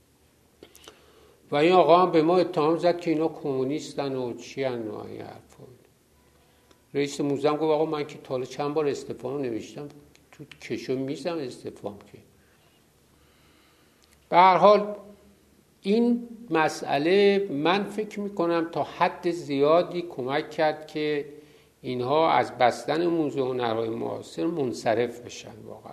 و این آقا هم به ما اتهام زد که اینا کمونیستن و چی ان و این حرفا. رئیس موزه هم گفت آقا من که تا حالا چند بار استعفام نوشتم، تو کشو میزم استعفام که. به هر حال این مسئله من فکر میکنم تا حد زیادی کمک کرد که اینها از بستن موزه هنرهای معاصر منصرف بشن واقعا.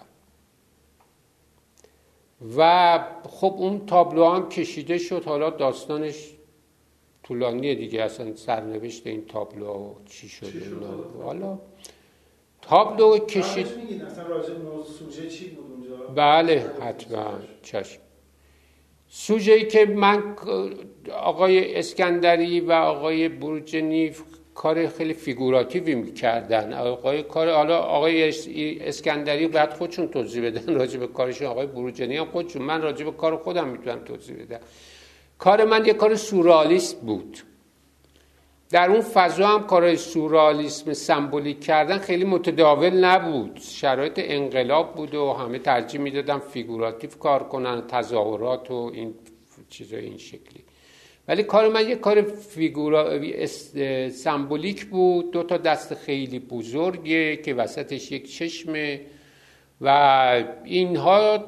و خب اون تابلو هم کشیده شد، حالا داستانش طولانیه دیگه، اصلا سرنوشت این تابلو چی شده اینا. حالا تابلو کشید اصلا راجع به موضوع سوژه چی بود اونجا؟ بله حتما چشم. سوژه‌ای که من آقای اسکندری و آقای بروجنیف کار خیلی فیگوراتیوی می‌کردن. آقای کار حالا آقای اسکندری بعد خودشون توضیح بدن راجع به کارشون، آقای بروجنی هم خودشون، من راجع به کار خودم میتونم توضیح بدم. کار من یه کار سورئالیست بود. در اون فضا هم کارهای سورئالیسم سمبولیک کردن خیلی متداول نبود. شرایط انقلاب بود و همه ترجیح میدادن فیگوراتیو کار کنن، تظاهرات و این چیزای این شکلی. ولی کار من یه کار فیگورا سمبولیک بود، دو تا دست خیلی بزرگه که وسطش یک چشمه و اینها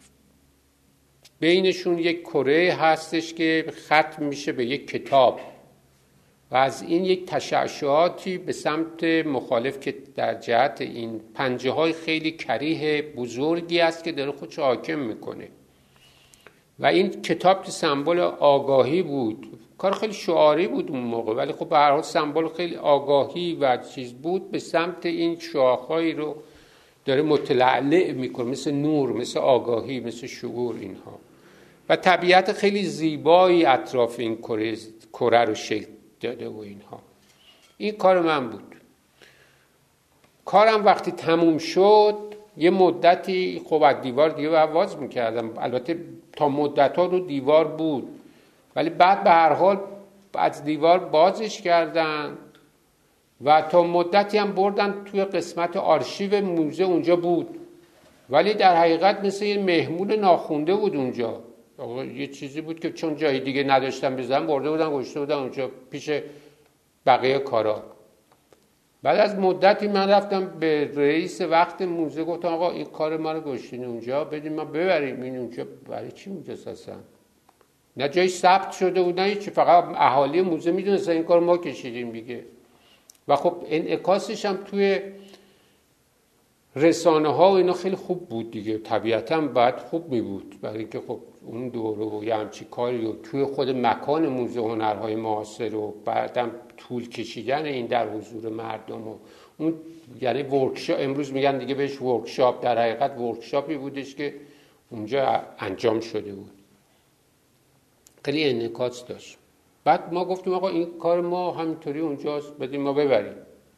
بینشون یک کره هستش که ختم میشه به یک کتاب و از این یک تشعشعاتی به سمت مخالف که در جهت این پنجه های خیلی کریه بزرگی است که داره خودش حاکم میکنه و این کتاب که سمبل آگاهی بود. کار خیلی شعاری بود اون موقع، ولی خب به هر حال سمبل خیلی آگاهی و چیز بود، به سمت این شاخهایی رو داره متلعلع میکنه، مثل نور، مثل آگاهی، مثل شعور اینها. و طبیعت خیلی زیبایی اطراف این کره کره رو شکل داده و اینها. این کار من بود. کارم وقتی تموم شد یه مدتی خب از دیوار دیگه باز میکردم، البته تا مدت ها رو دیوار بود، ولی بعد به هر حال از دیوار بازش کردن و تا مدتی هم بردن توی قسمت آرشیو موزه اونجا بود، ولی در حقیقت مثل یه مهمون ناخونده بود اونجا. یه چیزی بود که چون جای دیگه نداشتن بزنن برده بودن گذاشته بودن اونجا پیش بقیه کارا. بعد از مدتی من رفتم به رئیس وقت موزه گفتم آقا این کار ما رو گذاشتین اونجا، بدین ما ببریم این اونجا. برای چی اونجاست اصلا؟ نه جایی ثبت شده بود نه هیچی، فقط اهالی موزه میدونستن این کار ما کشیدیم دیگه. و خب انعکاسش هم توی رسانه ها و اینا خیلی خوب بود دیگه، طبیعتاً بعد خوب می بود، برای اینکه خب اون دوره و یه همچی کاری رو توی خود مکان موزه هنرهای معاصر و بعدم طول کشیدن این در حضور مردم و اون یعنی ورکشاپ، امروز میگن دیگه بهش ورکشاپ، در حقیقت ورکشاپی بودش که اونجا انجام شده بود، خیلی انعکاس داشت. بعد ما گفتیم آقا این کار ما همینطوری اونجاست، بدیم ما ببریم.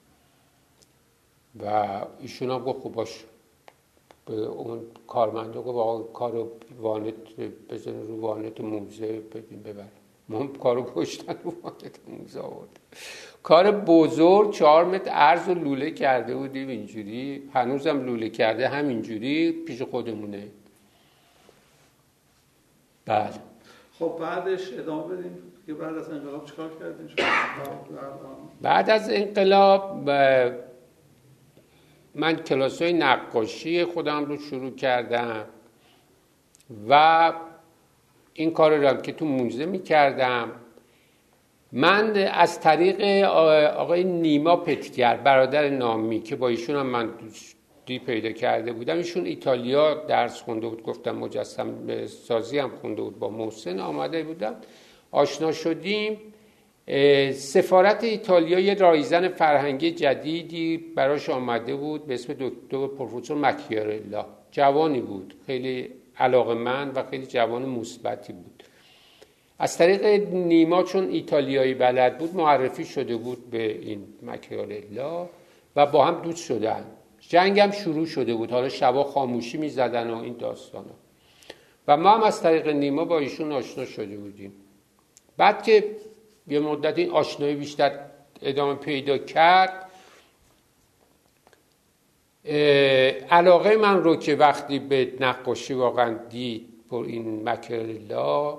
و ایشون هم گفت خب باش، به اون کارمنده گفت آقا کارو وانت بزن رو وانت موزه بدیم ببریم. ما هم کارو گشتن رو وانت موزه آورد. کار بزرگ چهار متر عرض و لوله کرده بودیم اینجوری، هنوزم لوله کرده همینجوری پیش خودمونه. بله. خب بعدش ادامه بدیم که بعد از انقلاب چیکار کردین شما؟ بعد از انقلاب من کلاس‌های نقاشی خودم رو شروع کردم و این کار رو هم که تو موزه می‌کردم. من از طریق آقای نیما پتگر برادر نامی که با ایشون هم من دوستی پیدا کرده بودم، ایشون ایتالیا درس خونده بود، گفتم مجسم سازی هم خونده بود، با محسن آمده بودم آشنا شدیم. سفارت ایتالیا یه رایزن فرهنگی جدیدی براش آمده بود به اسم دکتر پروفسور مکیارلا، جوانی بود، خیلی علاقه‌مند و خیلی جوان مثبتی بود. از طریق نیما چون ایتالیایی بلد بود معرفی شده بود به این مکیارلا و با هم دوست شدن. جنگ هم شروع شده بود، حالا شبا خاموشی می‌زدن و این داستانا و ما هم از طریق نیما با ایشون آشنا شده بودیم. بعد که یه مدت این آشنایی بیشتر ادامه پیدا کرد، علاقه من رو که وقتی به نقاشی واقعا دید پر این مکیارلا،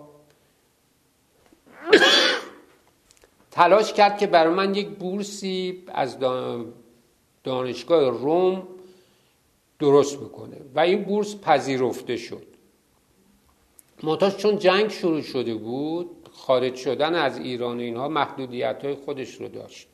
تلاش کرد که برای من یک بورسی از دانشگاه روم درست بکنه و این بورس پذیرفته شد. منتها چون جنگ شروع شده بود، خارج شدن از ایران و اینها محدودیت‌های خودش رو داشت.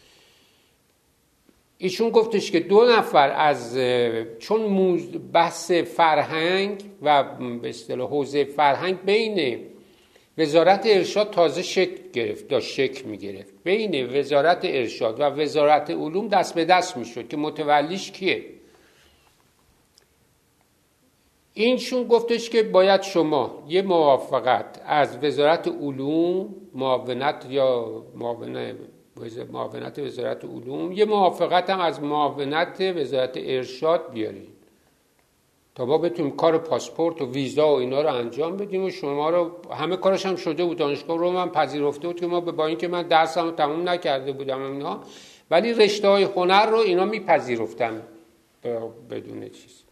ایشون گفتش که دو نفر از، چون بحث فرهنگ و به اصطلاح حوزه فرهنگ بین وزارت ارشاد تازه شکل گرفت، داشت شکل می‌گرفت، بین وزارت ارشاد و وزارت علوم دست به دست می‌شد که متولیش کیه. اینشون گفتش که باید شما یه موافقت از وزارت علوم، معاونت یا معاونت معاونت وزارت علوم، یه موافقت هم از معاونت وزارت ارشاد بیارین تا ما بتونیم کار پاسپورت و ویزا و اینا رو انجام بدیم و شما رو، همه کارش هم شده بود، دانشگاه رو من پذیرفته بود که ما با اینکه من درسم رو تموم نکرده بودم اینا، ولی رشته های هنر رو اینا میپذیرفتن بدون چیز.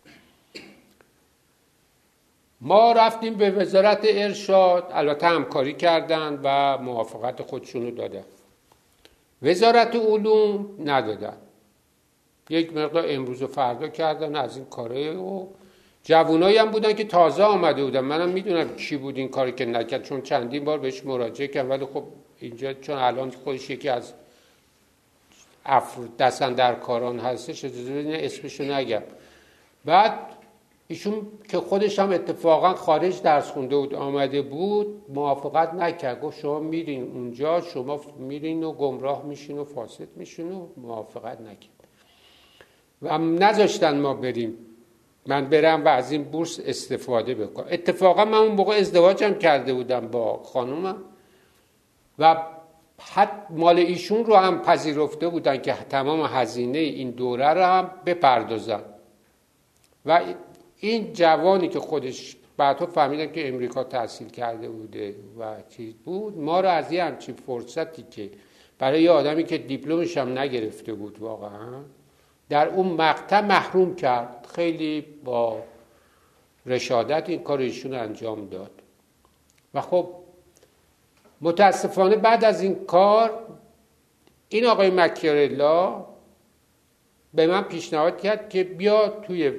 ما رفتیم به وزارت ارشاد، البته همکاری کردن و موافقت خودشون رو دادن. وزارت علوم ندادن، یک مقدار امروز و فردا کردن از این کاره و جوانایی هم بودن که تازه آمده بودن. منم میدونم کی بود این کاری که نکرد، چون چندین بار بهش مراجعه کردم، ولی خب اینجا چون الان خودش یکی از افر دستن در کاران هستش اجازه بدین اسمشو نگم. بعد ایشون که خودش هم اتفاقا خارج درس خونده بود آمده بود، موافقت نکرد، گفت شما میرین اونجا، شما میرین و گمراه میشین و فاسد میشین و موافقت نکرد و نذاشتن ما بریم، من برم و از این بورس استفاده بکنم. اتفاقا من اون موقع ازدواجم کرده بودم با خانومم و حتی مال ایشون رو هم پذیرفته بودن که تمام هزینه این دوره رو هم بپردازن. و این جوانی که خودش بعدها فهمیدم که امریکا تحصیل کرده بوده و چیز بود، ما رو از یه همچین فرصتی که برای یه آدمی که دیپلمش هم نگرفته بود واقعا در اون مقطع محروم کرد. خیلی با رشادت این کار ایشون انجام داد و خب متاسفانه بعد از این کار این آقای مکیارلا به من پیشنهاد کرد که بیا توی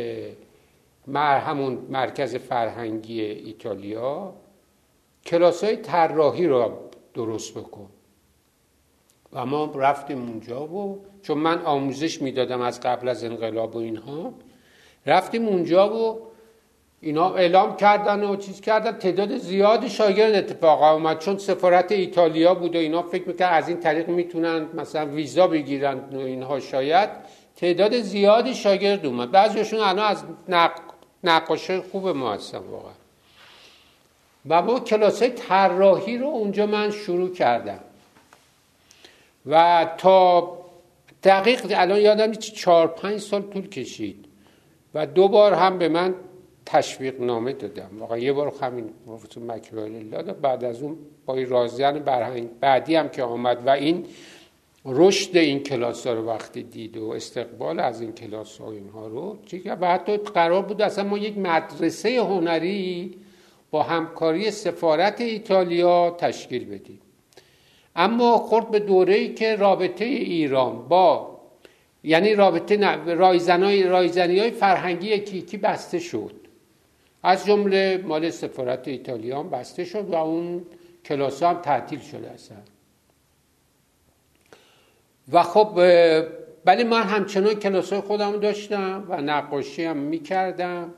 همون مرکز فرهنگی ایتالیا کلاس‌های طراحی رو درست بکن. و ما رفتیم اونجا و چون من آموزش میدادم از قبل از انقلاب و اینها، رفتیم اونجا و اینا اعلام کردن و چیز کردن، تعداد زیادی شاگرد اتفاقا اومد، چون سفارت ایتالیا بود و اینا فکر میکنن از این طریق میتونن مثلا ویزا بگیرن و اینها، شاید تعداد زیادی شاگرد اومد. بعضیشون الان از نق... نقاشای خوب ما هستن واقعا. و ما کلاسای طراحی رو اونجا من شروع کردم و تا دقیق الان یادم نیست چهار پنج سال طول کشید و دو بار هم به من تشویق نامه دادم. واقعا یه بار همین پروفسور مکیاولی داد، بعد از اون با رازیان برهنگ بعدی هم که آمد و این رشد این کلاس ها رو وقتی دید و استقبال از این کلاس ها اینها رو چیکار، و حتی قرار بود اصلا ما یک مدرسه هنری با همکاری سفارت ایتالیا تشکیل بدیم. اما خورد به دوره‌ای که رابطه ایران با یعنی رابطه رایزنای رایزنی‌های فرهنگی یکی یکی بسته شد، از جمله مال سفارت ایتالیا هم بسته شد و اون کلاس هم تعطیل شده اصلا. و خب ولی من همچنان کلاس‌های خودم داشتم و نقاشی هم می‌کردم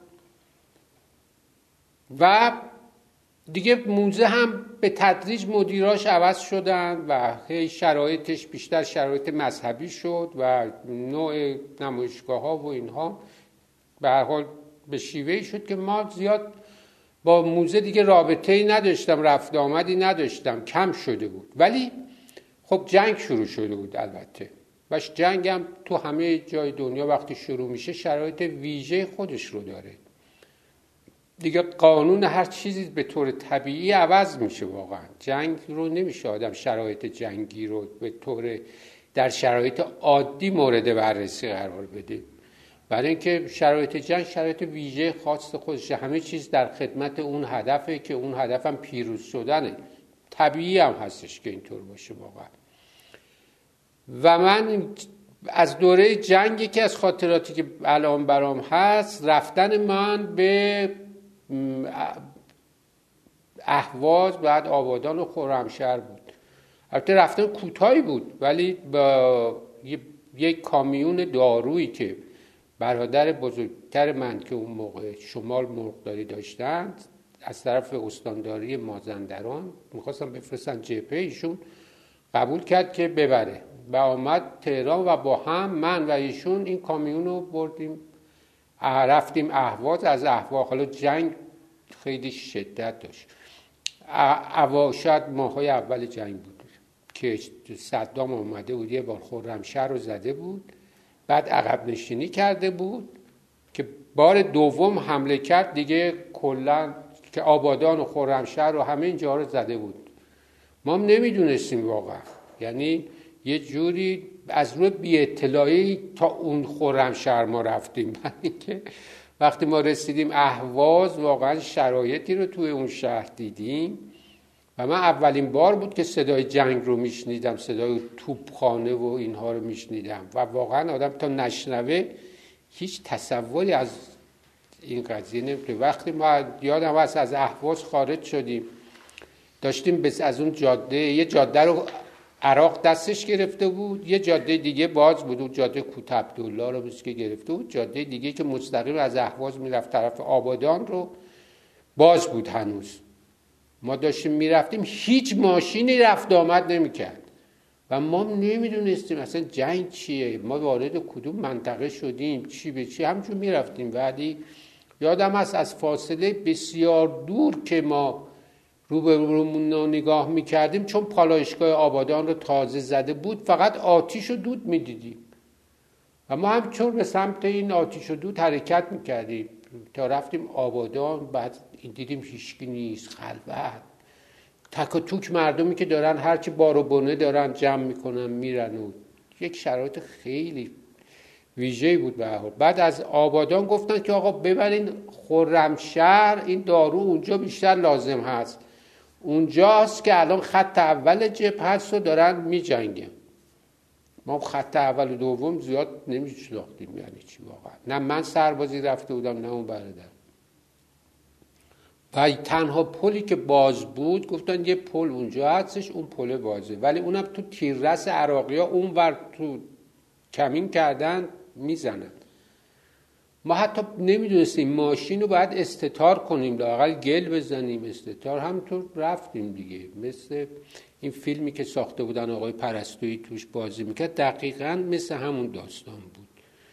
و دیگه موزه هم به تدریج مدیراش عوض شدن و هی شرایطش بیشتر شرایط مذهبی شد و نوع نمایشگاه‌ها و اینها به هر حال به شیوهی شد که ما زیاد با موزه دیگه رابطه‌ای نداشتم، رفت آمدی نداشتم، کم شده بود. ولی خب جنگ شروع شده بود البته، باش جنگ هم تو همه جای دنیا وقتی شروع میشه شرایط ویژه خودش رو داره دیگه. قانون هر چیزی به طور طبیعی عوض میشه. واقعا جنگ رو نمیشه آدم شرایط جنگی رو به طور در شرایط عادی مورد بررسی قرار بده، برای اینکه شرایط جنگ شرایط ویژه خاص خودشه، همه چیز در خدمت اون هدفه که اون هدفم پیروز شدنه. طبیعی هم هستش که اینطور باشه واقعا. و من از دوره جنگ یکی از خاطراتی که الان برام هست رفتن من به اهواز بعد آبادان و خرمشهر بود. البته رفتن کوتاهی بود ولی با یک کامیون دارویی که برادر بزرگتر من که اون موقع شمال مرغداری داشتند از طرف استانداری مازندران میخواستن بفرستن جبهه، ایشون قبول کرد که ببره و آمد تهران و با هم من و ایشون این کامیون رو بردیم رفتیم اهواز. از اهواز حالا جنگ خیلی شدت داشت، شاید ماهای اول جنگ بود که صدام اومده بود یه بار خرمشهر رو زده بود، بعد عقب نشینی کرده بود که بار دوم حمله کرد دیگه کلا که آبادان و خرمشهر رو همه اینجا رو زده بود. ما هم نمیدونستیم واقعا، یعنی یه جوری از روی بی اطلاعی تا اون خرمشهر ما رفتیم. که وقتی ما رسیدیم اهواز واقعا شرایطی رو توی اون شهر دیدیم و من اولین بار بود که صدای جنگ رو میشنیدم، صدای توپخانه و اینها رو میشنیدم و واقعا آدم تا نشنوه هیچ تصوری از این قضیه نمیکنه. وقتی ما یادم هست از اهواز خارج شدیم داشتیم بس از اون جاده، یه جاده رو عراق دستش گرفته بود، یه جاده دیگه باز بود، اون جاده کوت عبدالله رو بس که گرفته بود، جاده دیگه که مستقیم از اهواز میرفت طرف آبادان رو باز بود هنوز. ما داشتیم میرفتیم هیچ ماشینی رفت آمد نمیکرد و ما نمیدونستیم اصلا جنگ چیه، ما وارد کدوم منطقه شدیم چی به چی، همچون میرفتیم. ولی یادم هست از فاصله بسیار دور که ما رو به رومون رو نگاه میکردیم چون پالایشگاه آبادان رو تازه زده بود فقط آتیش و دود میدیدیم و ما هم چون به سمت این آتیش و دود حرکت میکردیم تا رفتیم آبادان. بعد دیدیم هیچکی نیست، خلوت، تک و توک مردمی که دارن هرچی بار و بنه دارن جمع میکنن میرن و یک شرایط خیلی ویژه‌ای بود به هر حال. بعد از آبادان گفتن که آقا ببرین خرمشهر، این دارو اونجا بیشتر لازم هست، اونجاست که الان خط اول جبهه هست و دارن میجنگن. ما خط اول و دوم زیاد نمیشناختیم یعنی چی واقعا، نه من سربازی رفته بودم نه اون برادر. و تنها پلی که باز بود گفتن یه پل اونجا هستش، اون پل بازه، ولی اونم تو تیررس عراقی ها اون ور تو کمین کردن میزنن. ما حتی نمیدونستیم ماشین رو باید استتار کنیم، لااقل گل بزنیم استتار، همونطور رفتیم دیگه. مثل این فیلمی که ساخته بودن آقای پرستویی توش بازی میکرد، دقیقاً مثل همون داستان بود.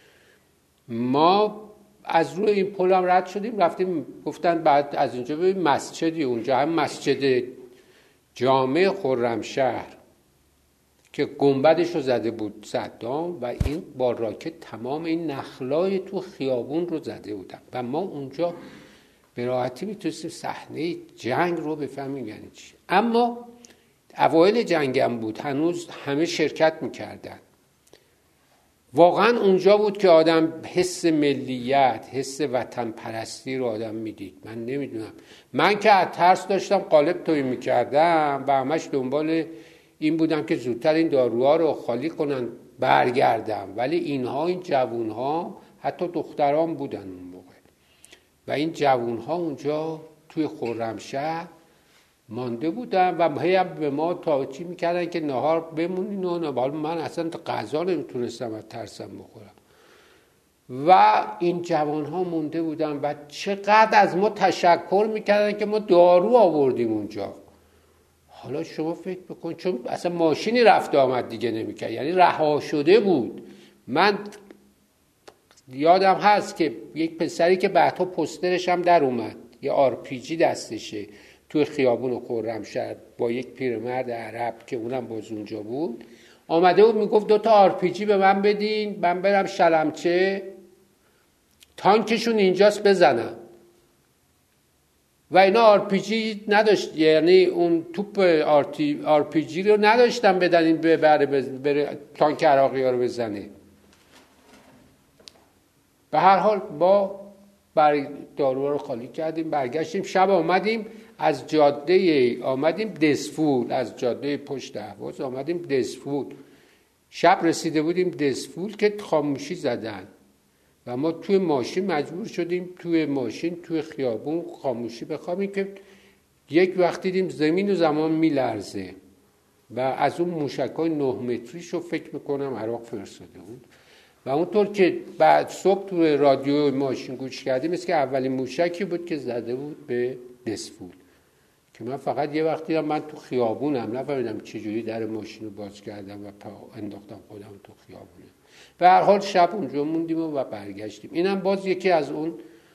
ما از روی این پل هم رد شدیم رفتیم، گفتن بعد از اینجا به مسجدی، اونجا هم مسجد جامع خرمشهر که گنبدش رو زده بود صدام و این با راکت تمام این نخلای تو خیابون رو زده بودن و ما اونجا به راحتی میتونستیم صحنه جنگ رو بفهمیم یعنی چی. اما اوایل جنگ هم بود، هنوز همه شرکت میکردن. واقعا اونجا بود که آدم حس ملیت، حس وطن پرستی رو آدم میدید. من نمیدونم، من که از ترس داشتم قالب تویی میکردم و همش دنبال این بودم که زودتر این داروها رو خالی کنن برگردم، ولی اینها این جوونها حتی دختران بودن اون موقع و این جوونها اونجا توی خرمشهر مانده بودن و هی هم به ما تاچی میکردن که نهار بمونین و نهار. من اصلا غذا نمیتونستم از ترسم بخورم و این جوانها مونده بودن و چقدر از ما تشکر میکردن که ما دارو آوردیم اونجا. حالا شما فکر بکن، چون اصلا ماشینی رفت آمد دیگه نمیکرد، یعنی رها شده بود. من یادم هست که یک پسری که بعدها پوسترش هم در اومد، یه آر پی جی دستشه توی خیابون خرمشهر با یک پیرمرد عرب که اونم باز اونجا بود، آمده بود میگفت دو تا آر پی جی به من بدین من برم شلمچه تانکشون اینجاست بزنم. و اینا آر پی جی نداشت، یعنی اون توپ آر پی جی رو نداشتن بدن این ببره بره تانک عراقی ها رو بزنه. به هر حال با بر داروها رو خالی کردیم، برگشتیم. شب آمدیم از جاده آمدیم دسفول، از جاده پشت اهواز آمدیم دسفول. شب رسیده بودیم دسفول که خاموشی زدن و ما توی ماشین مجبور شدیم توی ماشین توی خیابون خاموشی بخوابیم که یک وقت دیدیم زمین و زمان میلرزه و از اون موشکای نه متریش رو فکر میکنم عراق فرستاده بود و اونطور که بعد صبح تو رادیو ماشین گوش کردیم مثل که اولین موشکی بود که زده بود به دسفول، که من فقط یه وقتی هم من تو خیابونم نفهمیدم چجوری در ماشین رو باز کردم و پا انداختم خودم تو خیابونه. به هر حال شب اونجا موندیم و برگشتیم. اینم باز یکی از اون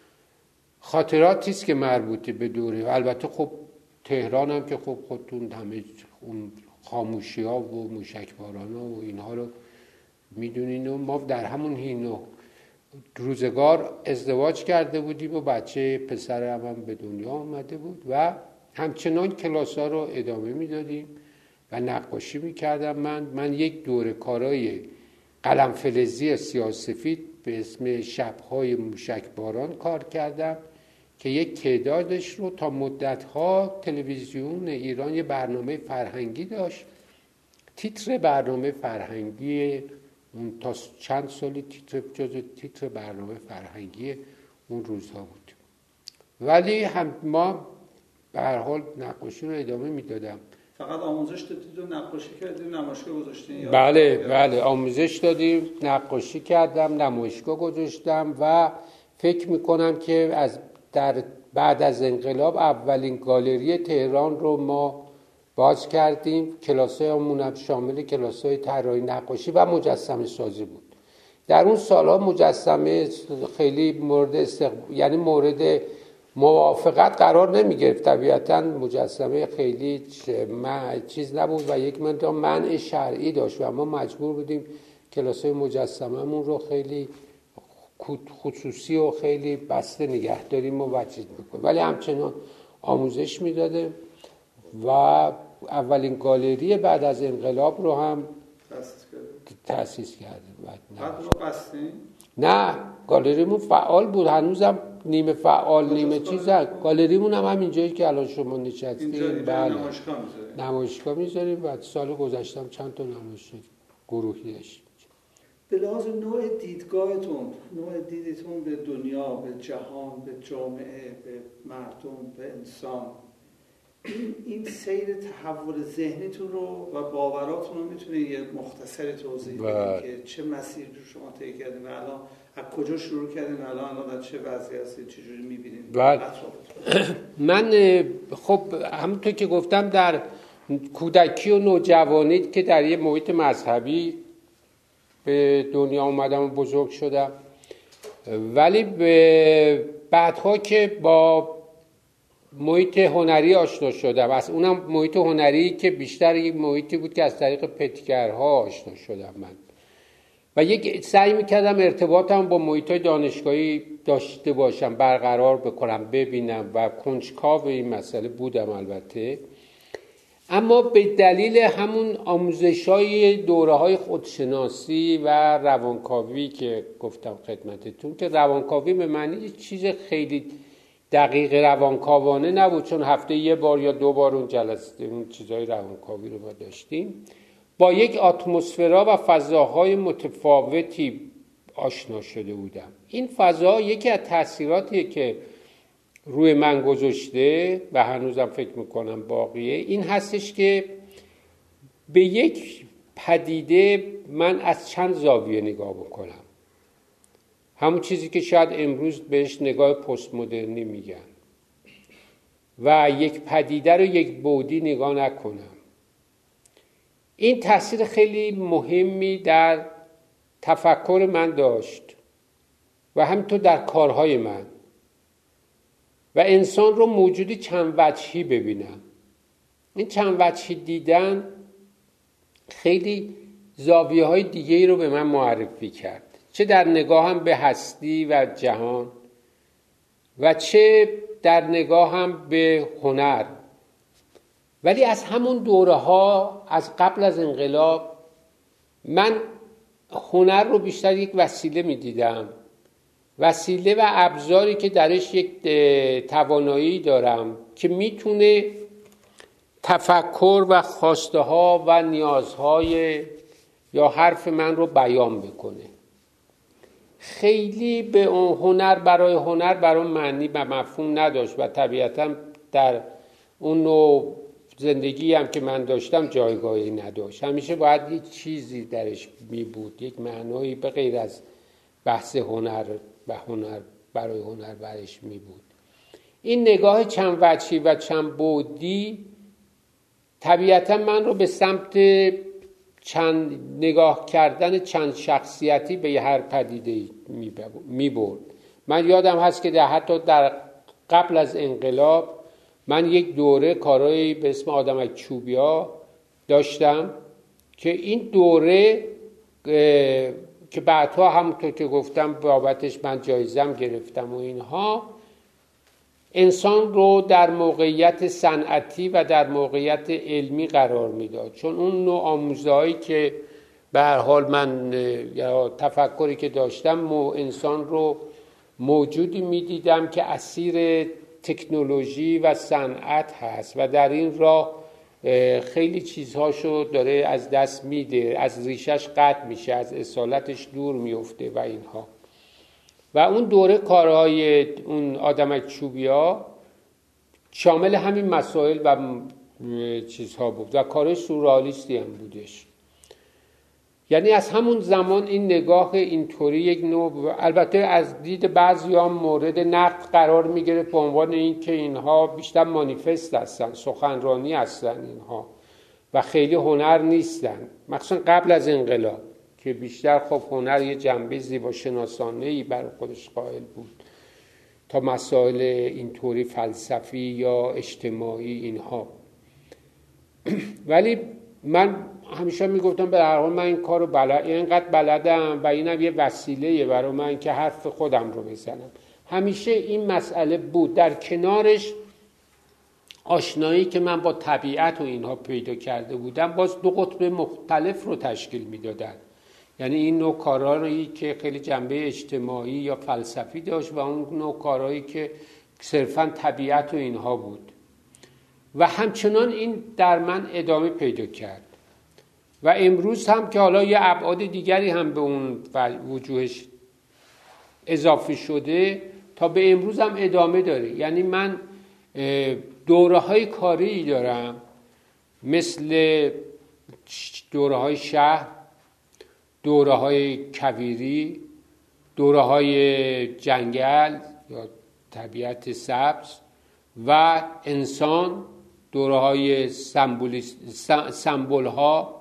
خاطراتی است که مربوطه به دوره. البته خب تهران هم که خب خودتون همه اون خاموشی ها و موشکباران ها و اینها رو میدونین و ما در همون حین و روزگار ازدواج کرده بودیم و بچه پسرم هم به دنیا آمده بود و همچنان کلاس ها رو ادامه میدادیم و نقاشی میکردم. من من یک دوره کارای قلم فلزی سیاه‌سفید به اسم شب‌های موشکباران کار کردم که یک تعدادش رو تا مدت‌ها تلویزیون ایران یه برنامه فرهنگی داشت. تیتر برنامه فرهنگی اون تا چند سالی تیتر جزو تیتر برنامه فرهنگی اون روزها بود. ولی هم ما به هر حال نقاشی رو ادامه میدادم. فقط آموزش دادید و نقاشی کردید و نمایشگاه گذاشتین؟ بله بله آموزش دادیم، نقاشی کردم، نمایشگاه گذاشتم و فکر میکنم که از در بعد از انقلاب اولین گالری تهران رو ما باز کردیم. کلاس‌هامون هم شامل کلاس‌های طراحی نقاشی و مجسمه سازی بود. در اون سالها مجسمه خیلی مورد استقبال یعنی مورد موافقت قرار نمی گرفت. طبیعتاً مجسمه خیلی چیز نبود و یک مقدار منع شرعی داشت و ما مجبور بودیم کلاس‌های مجسمه‌مون رو خیلی خصوصی و خیلی بسته نگه داریم و چیز میکنیم، ولی همچنان آموزش میدادیم و اولین گالری بعد از انقلاب رو هم تأسیس کردیم. بعد ما بستیم؟ نه، گالریمون فعال بود، هنوزم نیمه فعال نیمه چیز هست. گالریمون هم همینجایی که الان شما نشستیم. بله. نمایشگاه میذاریم. نمایشگاه میذاریم و سال گذشتم چند تا نمایشگاه گروهی داشتیم. به لحاظ نوع دیدگاهتون، نوع دیدتون به دنیا، به جهان، به جامعه، به مردم، به انسان، این سیر تحول ذهنیتون رو و باوراتون رو میتونید یه مختصر توضیح بدید که چه مسیری رو شما طی کردین و الان از کجا شروع کردین و الان الان در چه وضعی هستید، چه جوری می‌بینید؟ بله. من خب همونطور که گفتم در کودکی و نوجوانی که در یه محیط مذهبی به دنیا اومدم و بزرگ شدم، ولی به بعدها که با محیط هنری آشنا شدم، از اونم محیط هنری که بیشتر یک محیطی بود که از طریق پتیکرها آشنا شدم من و یک سعی میکردم ارتباطم با محیط‌های دانشگاهی داشته باشم، برقرار بکنم، ببینم و کنجکاو این مسئله بودم البته. اما به دلیل همون آموزش‌های دوره‌های خودشناسی و روانکاوی که گفتم خدمتتون، که روانکاوی به معنی چیز خیلی دقیق روانکاوانه نبود، چون هفته یه بار یا دو بار اون جلسه اون چیزای روانکاوی رو ما داشتیم، با یک اتمسفرها و فضاهای متفاوتی آشنا شده بودم. این فضا یکی از تأثیراتیه که روی من گذاشته و هنوزم فکر میکنم باقیه، این هستش که به یک پدیده من از چند زاویه نگاه بکنم. همون چیزی که شاید امروز بهش نگاه پست مدرنی میگن و یک پدیده رو یک بعدی نگاه نکنم. این تاثیر خیلی مهمی در تفکر من داشت و همینطور در کارهای من و انسان رو موجودی چند وجهی ببینم. این چند وجهی دیدن خیلی زاویه های دیگه رو به من معرفی کرد، چه در نگاهم به هستی و جهان و چه در نگاهم به هنر. ولی از همون دوره ها، از قبل از انقلاب، من هنر رو بیشتر یک وسیله می دیدم، وسیله و ابزاری که درش یک توانایی دارم که میتونه تفکر و خواسته ها و نیازهای یا حرف من رو بیان بکنه. خیلی به اون هنر برای هنر برای معنی و مفهوم نداشت و طبیعتاً در اون نوع زندگی هم که من داشتم جایگاهی نداشت. همیشه باید یک چیزی درش می بود، یک معنایی به غیر از بحث هنر و هنر برای هنر برش می بود. این نگاه چند وجهی و چند بعدی طبیعتا من رو به سمت چند نگاه کردن چند شخصیتی به هر پدیده می برد. من یادم هست که در حتی در قبل از انقلاب من یک دوره کارایی به اسم آدمک چوبیا داشتم که این دوره که بعدها همونطور که گفتم بابتش من جایزم گرفتم و اینها، انسان رو در موقعیت صنعتی و در موقعیت علمی قرار میداد، چون اون نوع آموزهایی که به هر حال من یا تفکری که داشتم مو انسان رو موجودی میدیدم که اسیر تکنولوژی و صنعت هست و در این راه خیلی چیزهاشو داره از دست میده، از ریشش قطع میشه، از اصالتش دور میفته و اینها. و اون دوره کارهای اون آدمک چوبیا شامل همین مسائل و چیزها بود و کارش سورئالیستی هم بودش. یعنی از همون زمان این نگاه اینطوری یک نوع، البته از دید بعضی‌ها مورد نقد قرار میگیره به عنوان این که اینها بیشتر مانیفست هستن، سخنرانی هستن اینها و خیلی هنر نیستن، مخصوصا قبل از انقلاب که بیشتر خب هنر یه جنبه زیباشناسانه‌ای برای خودش قائل بود تا مسائل اینطوری فلسفی یا اجتماعی اینها. ولی من همیشه میگفتم به هر حال من این کارو بلد، اینقدر بلدم و اینم یه وسیله برای من که حرف خودم رو بزنم. همیشه این مسئله بود. در کنارش آشنایی که من با طبیعت و اینها پیدا کرده بودم باز دو قطب مختلف رو تشکیل میدادن. یعنی این نوع کارهایی که خیلی جنبه اجتماعی یا فلسفی داشت و اون نوع کارهایی که صرفاً طبیعت و اینها بود و همچنان این در من ادامه پیدا کرد و امروز هم که حالا یه ابعاد دیگری هم به اون وجوهش اضافه شده تا به امروز هم ادامه داره. یعنی من دوره های کاری دارم مثل دوره های شهر، دوره های کویری، دوره های جنگل یا طبیعت سبز و انسان، دوره های سمبول ها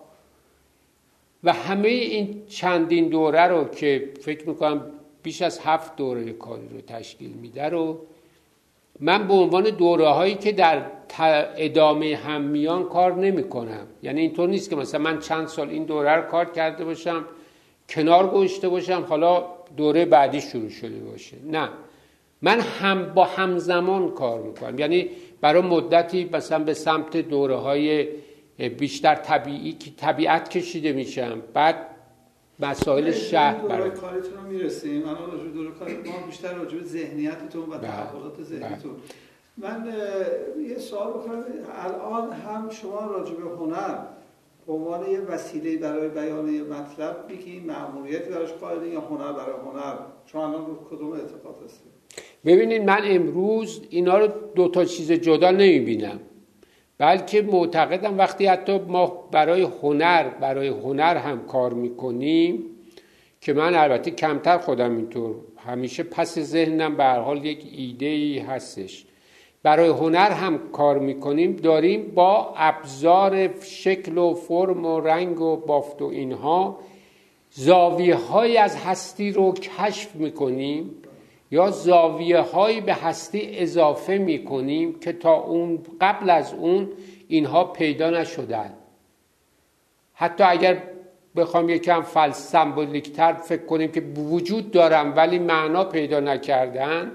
و همه این چندین دوره رو که فکر میکنم بیش از هفت دوره کاری رو تشکیل میده رو من به عنوان دوره هایی که در ادامه هم میان کار نمی کنم. یعنی اینطور نیست که مثلا من چند سال این دوره رو کار کرده باشم کنار گذاشته باشم حالا دوره بعدی شروع شده باشه. نه، من هم با همزمان کار میکنم. یعنی برای مدتی مثلا به سمت دوره های بیشتر طبیعی که طبیعت کشیده میشم، بعد مسائل شهر برای کارتون رو میرسیم. الان راجع به دوره کار ما بیشتر راجع به ذهنیتتون و تحولات ذهنیتون. من یه سوال بکنم، الان هم شما راجع به هنر به عنوان یه وسیله برای بیان یه مطلب میگین، مأموریتی براش قائلین یا هنر برای هنر؟ شما الان رو کدوم اعتقاد هستید؟ ببینید من امروز اینا رو دو تا چیز جدا نمیبینم، بلکه معتقدم وقتی حتی ما برای هنر برای هنر هم کار میکنیم، که من البته کمتر خودم اینطور، همیشه پس ذهنم به هر حال یک ایده‌ای هستش، برای هنر هم کار میکنیم، داریم با ابزار شکل و فرم و رنگ و بافت و اینها زاویه های از هستی رو کشف میکنیم یا زاویه هایی به هستی اضافه میکنیم که تا اون قبل از اون اینها پیدا نشدن. حتی اگر بخوام یکم فلسفی سمبولیک‌تر فکر کنیم که وجود دارن ولی معنا پیدا نکردن،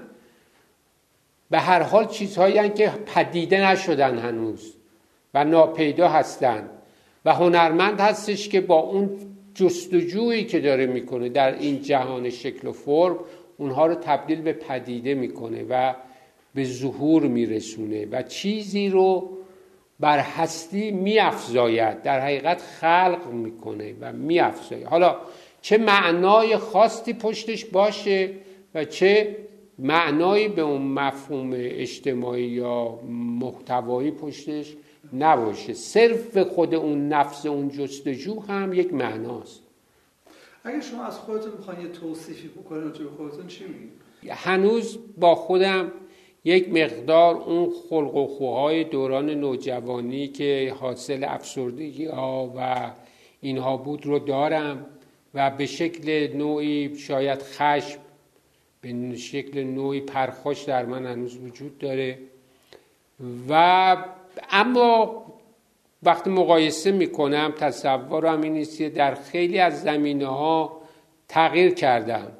به هر حال چیزهایی هستند که پدیده نشدن هنوز و ناپیدا هستن و هنرمند هستش که با اون جستجویی که داره میکنه در این جهان شکل و فرم اونها رو تبدیل به پدیده میکنه و به ظهور میرسونه و چیزی رو بر هستی میافزاید، در حقیقت خلق میکنه و میافزاید. حالا چه معنای خاصی پشتش باشه و چه معنایی به اون مفهوم اجتماعی یا محتوایی پشتش نباشه. صرف خود اون نفس اون جستجو هم یک معناست. اگه شما از خودتون میخواین یه توصیفی بکنید راجع به خودتون چی میگید؟ هنوز با خودم یک مقدار اون خلق و خوهای دوران نوجوانی که حاصل افسردگی ها و اینها بود رو دارم و به شکل نوعی شاید خشم، به شکل نوعی پرخاش در من هنوز وجود داره. و اما وقتی مقایسه میکنم تصورم این است که در خیلی از زمینه‌ها تغییر کردم،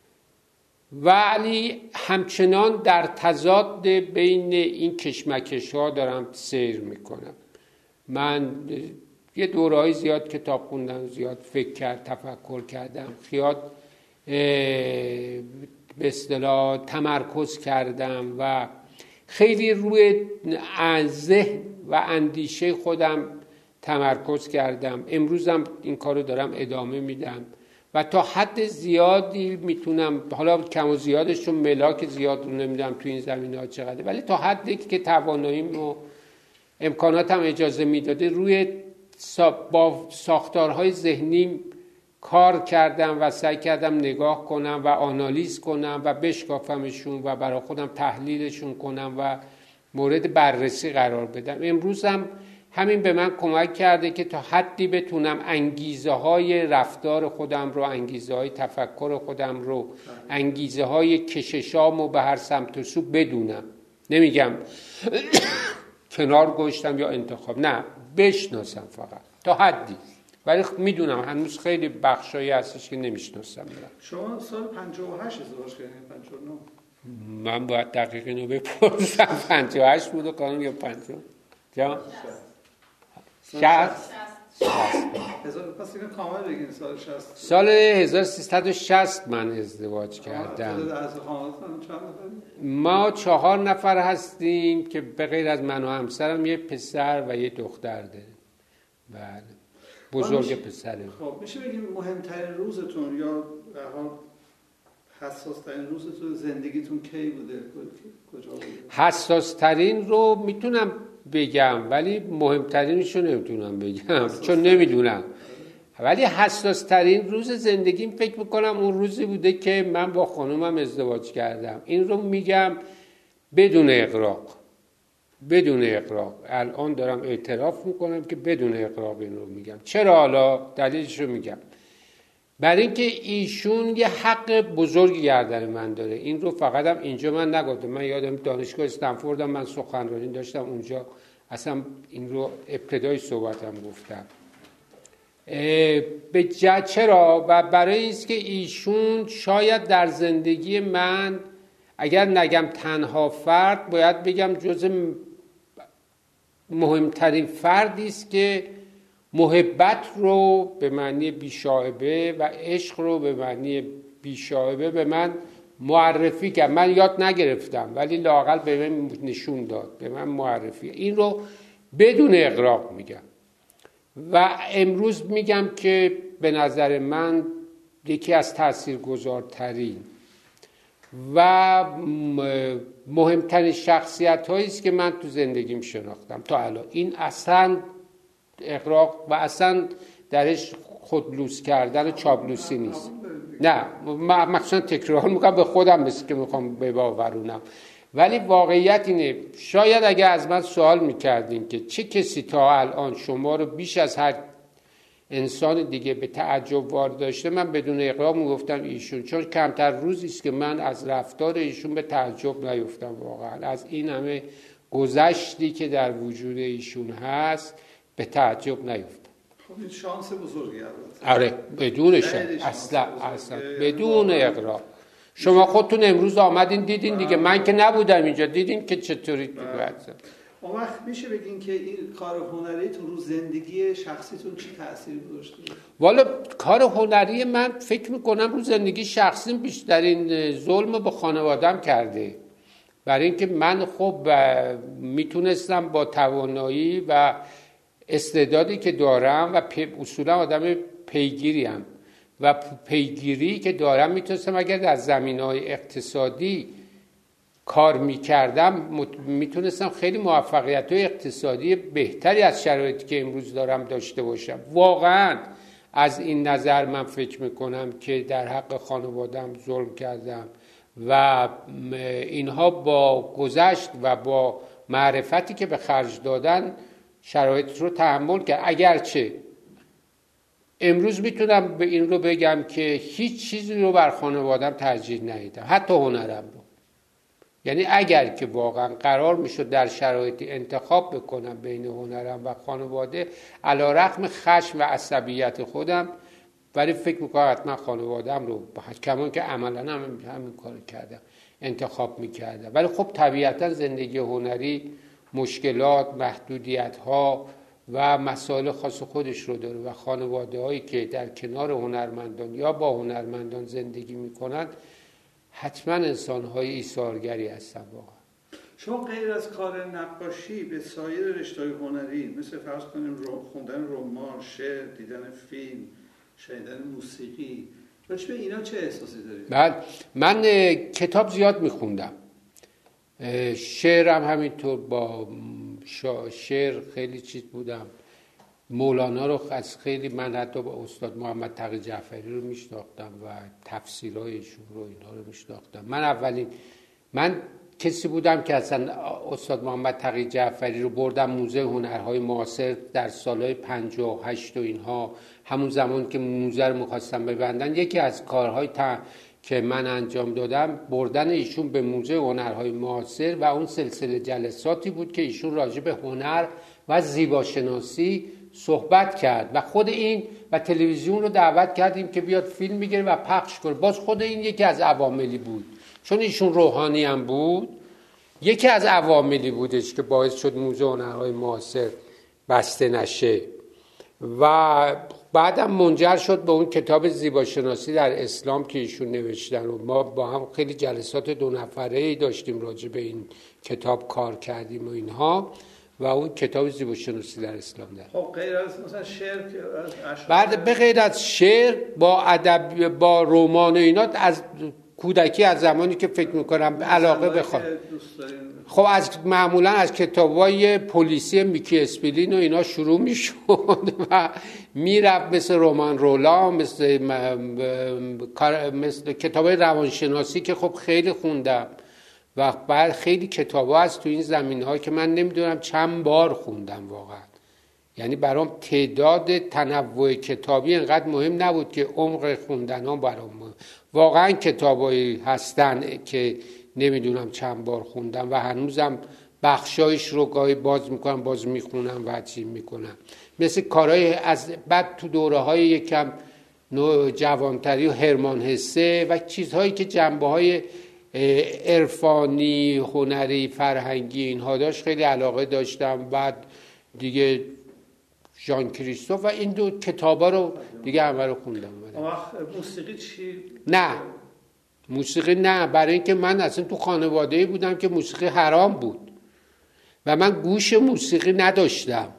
ولی همچنان در تضاد بین این کشمکش ها دارم سیر میکنم. من یه دوره‌ای زیاد کتاب خوندم، زیاد فکر کرد، تفکر کردم، زیاد به اصطلاح تمرکز کردم و خیلی روی ذهن و اندیشه خودم تمرکز کردم. امروزم این کارو دارم ادامه میدم و تا حد زیادی میتونم، حالا کم و زیادش رو ملاک زیاد رو نمیدم تو این زمینه‌ها چقدر، ولی تا حدی که تواناییم و امکاناتم اجازه میداده روی با ساختارهای ذهنی کار کردم و سعی کردم نگاه کنم و آنالیز کنم و بشکافمشون و برای خودم تحلیلشون کنم و مورد بررسی قرار بدم. امروزم همین به من کمک کرده که تا حدی بتونم انگیزه های رفتار خودم رو، انگیزه های تفکر خودم رو، انگیزه های کششامو به هر سمت و سو بدونم. نمیگم کنار گذاشتم یا انتخاب، نه، بشناسم فقط تا حدی، ولی میدونم هنوز خیلی بخشایی هستش که نمیشناسم. شما سال پنجاه و هشت ازدواج کردین؟ پنجاه و نه؟ من باید دقیق اینو بپرسم. پنجاه و هشت بود و کانون یا پنجاه؟ جا؟ شصت؟ پس اینو کامل بگین. سال شصت سال هزار و سیصد و شصت من ازدواج کردم. ما چهار نفر هستیم که به غیر از من و همسرم یه پسر و یه دختر داریم. بله، بزرگ پسره. خب میشه بگیم مهمترین روزتون یا به حال حساس ترین روزتون زندگیتون کی بوده؟ کجا بوده؟ حساس ترین رو میتونم بگم ولی مهمترینش رو نمیتونم بگم چون نمیدونم. ولی حساس ترین روز زندگیم فکر میکنم اون روزی بوده که من با خانومم ازدواج کردم. این رو میگم بدون اغراق، بدون اغراق. الان دارم اعتراف میکنم که بدون اغراق این رو میگم. چرا؟ حالا دلیلش رو میگم. برای اینکه ایشون یه حق بزرگی گردن من داره. این رو فقط هم اینجا من نگفتم. من یادم دانشگاه استنفوردم من سخنرانی داشتم اونجا، اصلا این رو ابتدای صحبتم گفتم. به جد چرا؟ و برای اینکه ایشون شاید در زندگی من، اگر نگم تنها فرد، باید بگم جز مهمترین فردی است که محبت رو به معنی بیشائبه و عشق رو به معنی بیشائبه به من معرفی کرد. من یاد نگرفتم ولی لااقل به من نشون داد، به من معرفی. این رو بدون اغراق میگم و امروز میگم که به نظر من یکی از تاثیرگذارترین و مهمترین شخصیت هایی است که من تو زندگیم شناختم تا الان. این اصلا اغراق و اصلا درش خودلوس کردن و چابلوسی نیست. نه، مخصوصا تکرار میکنم به خودم مثل که میخوام بباورونم، ولی واقعیت اینه. شاید اگه از من سوال میکردین که چه کسی تا الان شما رو بیش از هر انسان دیگه به تعجب وارد داشته، من بدون اغراق میگفتم ایشون. چون کمتر روزی است که من از رفتار ایشون به تعجب نیفتم. واقعا از این همه گذشتی که در وجود ایشون هست به تعجب نیفتم. خب این شانس بزرگی البته. آره، بدون شک، اصلا اصلا بدون اغراق. شما خودتون امروز آمدین دیدین دیگه، من که نبودم اینجا، دیدین که چطوری تو بحثم. اون وقت میشه بگین که این کار هنریتون رو زندگی شخصیتون چی تأثیری گذاشته؟ والا کار هنری من فکر میکنم رو زندگی شخصیم بیشترین ظلم به خانوادم کرده. برای اینکه من خب میتونستم با توانایی و استعدادی که دارم و اصولا آدم پیگیریم و پیگیری که دارم میتونستم اگر در زمینه‌های اقتصادی کار میکردم میتونستم خیلی موفقیت های اقتصادی بهتری از شرایطی که امروز دارم داشته باشم. واقعا از این نظر من فکر میکنم که در حق خانوادم ظلم کردم و اینها با گذشت و با معرفتی که به خرج دادن شرایط رو تحمل کرد. اگرچه امروز میتونم به این رو بگم که هیچ چیزی رو بر خانوادم ترجیح ندیدم، حتی هنرم رو. یعنی اگر که واقعا قرار میشد در شرایطی انتخاب بکنم بین هنرم و خانواده، علی رغم خشم و عصبیت خودم، ولی فکر میکنم حتما خانوادم رو، کمان که عملا هم همین کار کردم، انتخاب میکردم. ولی خب طبیعتا زندگی هنری مشکلات، محدودیت ها و مسائل خاص خودش رو داره و خانواده هایی که در کنار هنرمندان یا با هنرمندان زندگی میکنند حتما انسان های ایثارگری هستن. واقعا شما غیر از کار نقاشی به سایر رشته‌های هنری مثل فرض کنیم خوندن رمان، شعر، دیدن فیلم، شنیدن موسیقی، راجع به اینا چه احساسی دارید؟ بله، من کتاب زیاد میخوندم، شعرم همینطور. با شعر خیلی چیز بودم. مولانا رو از خیلی، من حتی با استاد محمد تقی جعفری رو میشناختم و تفسیرهایشون رو اینها رو میشناختم. من اولین من کسی بودم که اصلا استاد محمد تقی جعفری رو بردم موزه هنرهای معاصر در سالهای پنجاه و هشت و اینها، همون زمان که موزه رو میخواستم ببندن. یکی از کارهای تا... که من انجام دادم بردن ایشون به موزه هنرهای معاصر و اون سلسله جلساتی بود که ایشون راجع به هنر و زیباشناسی صحبت کرد و خود این و تلویزیون رو دعوت کردیم که بیاد فیلم بگیره و پخش کنه. باز خود این یکی از عواملی بود، چون ایشون روحانی هم بود، یکی از عواملی بودش که باعث شد موزه هنرهای معاصر بسته نشه و بعدم منجر شد به اون کتاب زیباشناسی در اسلام که ایشون نوشتن و ما با هم خیلی جلسات دو نفره‌ای داشتیم راجع به این کتاب کار کردیم و اینها و اون کتاب زیباشناسی در اسلام در. خب غیر از مثلا شعر که از بعد به غیر از شعر با ادب، با رمان و اینا، از کودکی، از زمانی که فکر میکنم علاقه بخوام، خب از معمولا از کتابای پلیسی میکی اسپلین و اینا شروع میشد و میرفت مثل رمان رولا، مثل مثل کتابای روانشناسی که خب خیلی خوندم و بعد خیلی کتابا هست تو این زمینه‌ها که من نمیدونم چند بار خوندم واقعا. یعنی برام تعداد تنوع کتابی اینقدر مهم نبود که عمق خوندن ها برام مهم. واقعا کتابایی هستن که نمیدونم چند بار خوندم و هنوزم بخشایش رو گاهی باز میکنم، باز میخونم و چی میکنم. مثل کارهای از بعد تو دوره های یکم جوانتری و هرمان هسه و چیزهایی که جنبه های عرفانی، هنری، فرهنگی اینها داشت خیلی علاقه داشتم. بعد دیگه ژان کریستوف و این دو کتابا رو دیگه همه رو خوندم. موسیقی چی؟ نه موسیقی نه، برای اینکه من اصلا تو خانواده‌ای بودم که موسیقی حرام بود و من گوش موسیقی نداشتم.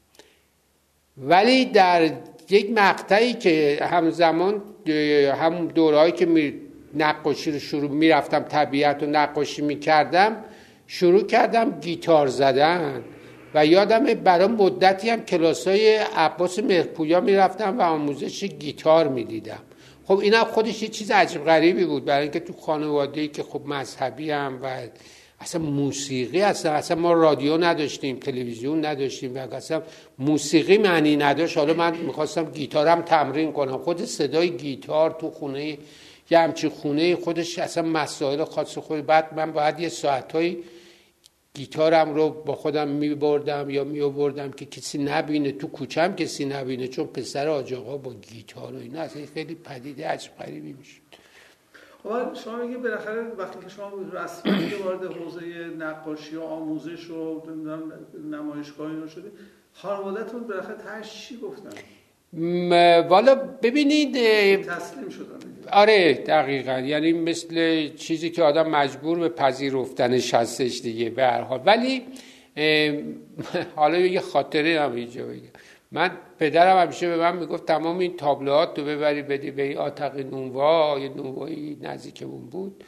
ولی در یک مقطعی که همزمان همون دورهایی که می نقاشی رو شروع میرفتم طبیعت رو نقاشی میکردم، شروع کردم گیتار زدن و یادم برای مدتی هم کلاسای عباس مهرپویا میرفتم و آموزش گیتار میدیدم. خب اینم خودش یه چیز عجیب غریبی بود، برای اینکه تو خانواده‌ای که خب مذهبی هم و اصلا موسیقی اصلا اصلا ما رادیو نداشتیم، تلویزیون نداشتیم و اصلا موسیقی معنی نداشت. حالا من میخواستم گیتارم تمرین کنم، خود صدای گیتار تو خونه یه همچین خونه خودش اصلا مسائل خاص خود. بعد من باید یه ساعتایی گیتارم رو با خودم میبردم یا میآوردم که کسی نبینه، تو کوچم کسی نبینه، چون پسر حاج آقا با گیتار و اینا اصلا خیلی پدیده عجب غریبی میشد. خب شما میگید بالاخره وقتی که شما رسما وارد حوزه نقاشی و آموزش و نمایشگاه اینا شدید، خانواده‌تون بالاخره تاش چی گفتن؟ والا ببینید تسلیم شدن. آره دقیقاً، یعنی مثل چیزی که آدم مجبور به پذیرفتنش هستش دیگه به هر حال. ولی حالا یه خاطره هم اینجا بگم. من پدرم همیشه به من میگفت تمام این تابلوهات رو ببری بدی به این آتقی نونوا، یه نونوایی نزدیکمون بود،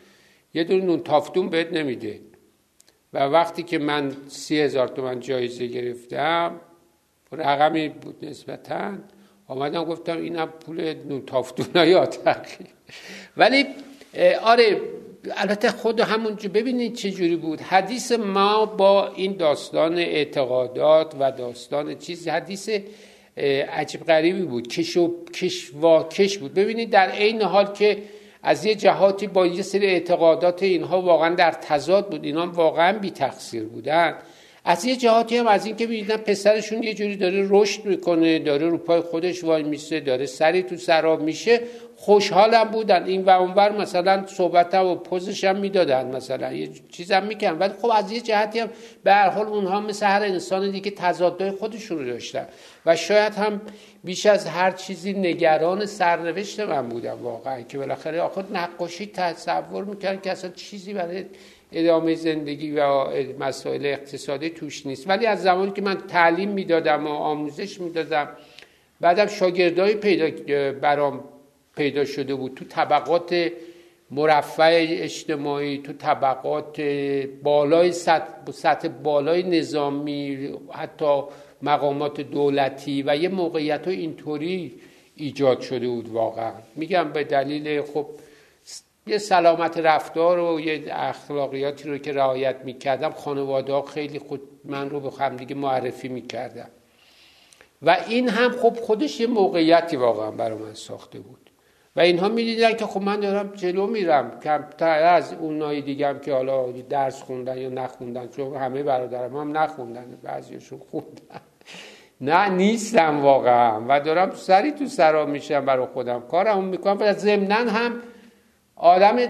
یه دونه نون تافتون بهت نمیده. و وقتی که من سی هزار تومن جایزه گرفتم، رقمی بود نسبتاً، آمدم گفتم اینم پول نون تافتونای آتقی. ولی آره البته خود همونجا ببینید چه جوری بود حدیث ما با این داستان اعتقادات و داستان چیزی، حدیث عجیب غریبی بود، کش و کش واکش بود. ببینید در عین حال که از یه جهاتی با یه سری اعتقادات اینها واقعا در تضاد بود، اینا واقعا بی تقصیر بودن، از یه جهاتی هم از این که می‌دیدن پسرشون یه جوری داره رشد میکنه، داره رو پای خودش وای میسته، داره سری تو سراب میشه، خوشحالم بودن. این و اونور مثلا صحبت و پوزش هم میدادن، مثلا یه چیزم میکنن، ولی خب از یه جهتی هم به هر حال اونها مثل هر انسان دیگه تضادهای خودشون رو داشتن و شاید هم بیش از هر چیزی نگران سرنوشت من بودم واقعا، که بالاخره آخر نقاشی تصور میکردن که اصلا چیزی برای ادامه زندگی و مسائل اقتصادی توش نیست. ولی از زمانی که من تعلیم میدادم و آموزش میدادم، بعدم شاگردای پیدا برام پیدا شده بود تو طبقات مرفه اجتماعی، تو طبقات بالای سطح, سطح بالای نظامی، حتی مقامات دولتی، و یه موقعیت اینطوری ایجاد شده بود واقعا. میگم به دلیل خب یه سلامت رفتار و یه اخلاقیاتی رو که رعایت میکردم، خانواده ها خیلی خود من رو به همدیگه معرفی میکردم و این هم خب خودش یه موقعیتی واقعا برای من ساخته بود و اینها میدیدن که خب من دارم جلو میرم، کمتر از اونای دیگه هم که حالا درس خوندن یا نخوندن، چون همه برادرم هم نخوندن، بعضیشون خوندن، نه نیستم واقعا و دارم سری تو سرا میشم برای خودم، کارم میکنم و ضمناً هم آدم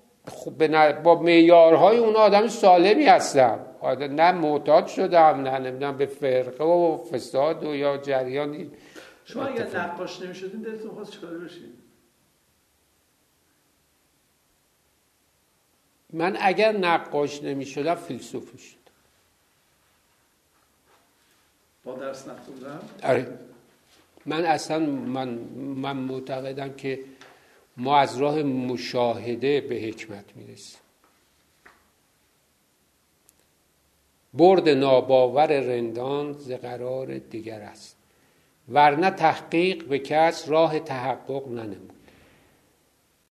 با معیارهای اون آدم سالمی هستم، نه معتاد شدم، نه نمیدونم به فرقه و فساد و یا جریانی. شما اگر نقاش نمیشدین دلتون خواست چیکار بشین؟ من اگر نقاش نمیشدم فیلسوف میشدم. با درس نخوندم؟ آره. من اصلا من من معتقدم که ما از راه مشاهده به حکمت میرسیم. برد ناباور رندان ز قرار دیگر است، ورنه تحقیق به کس راه تحقق ننمود.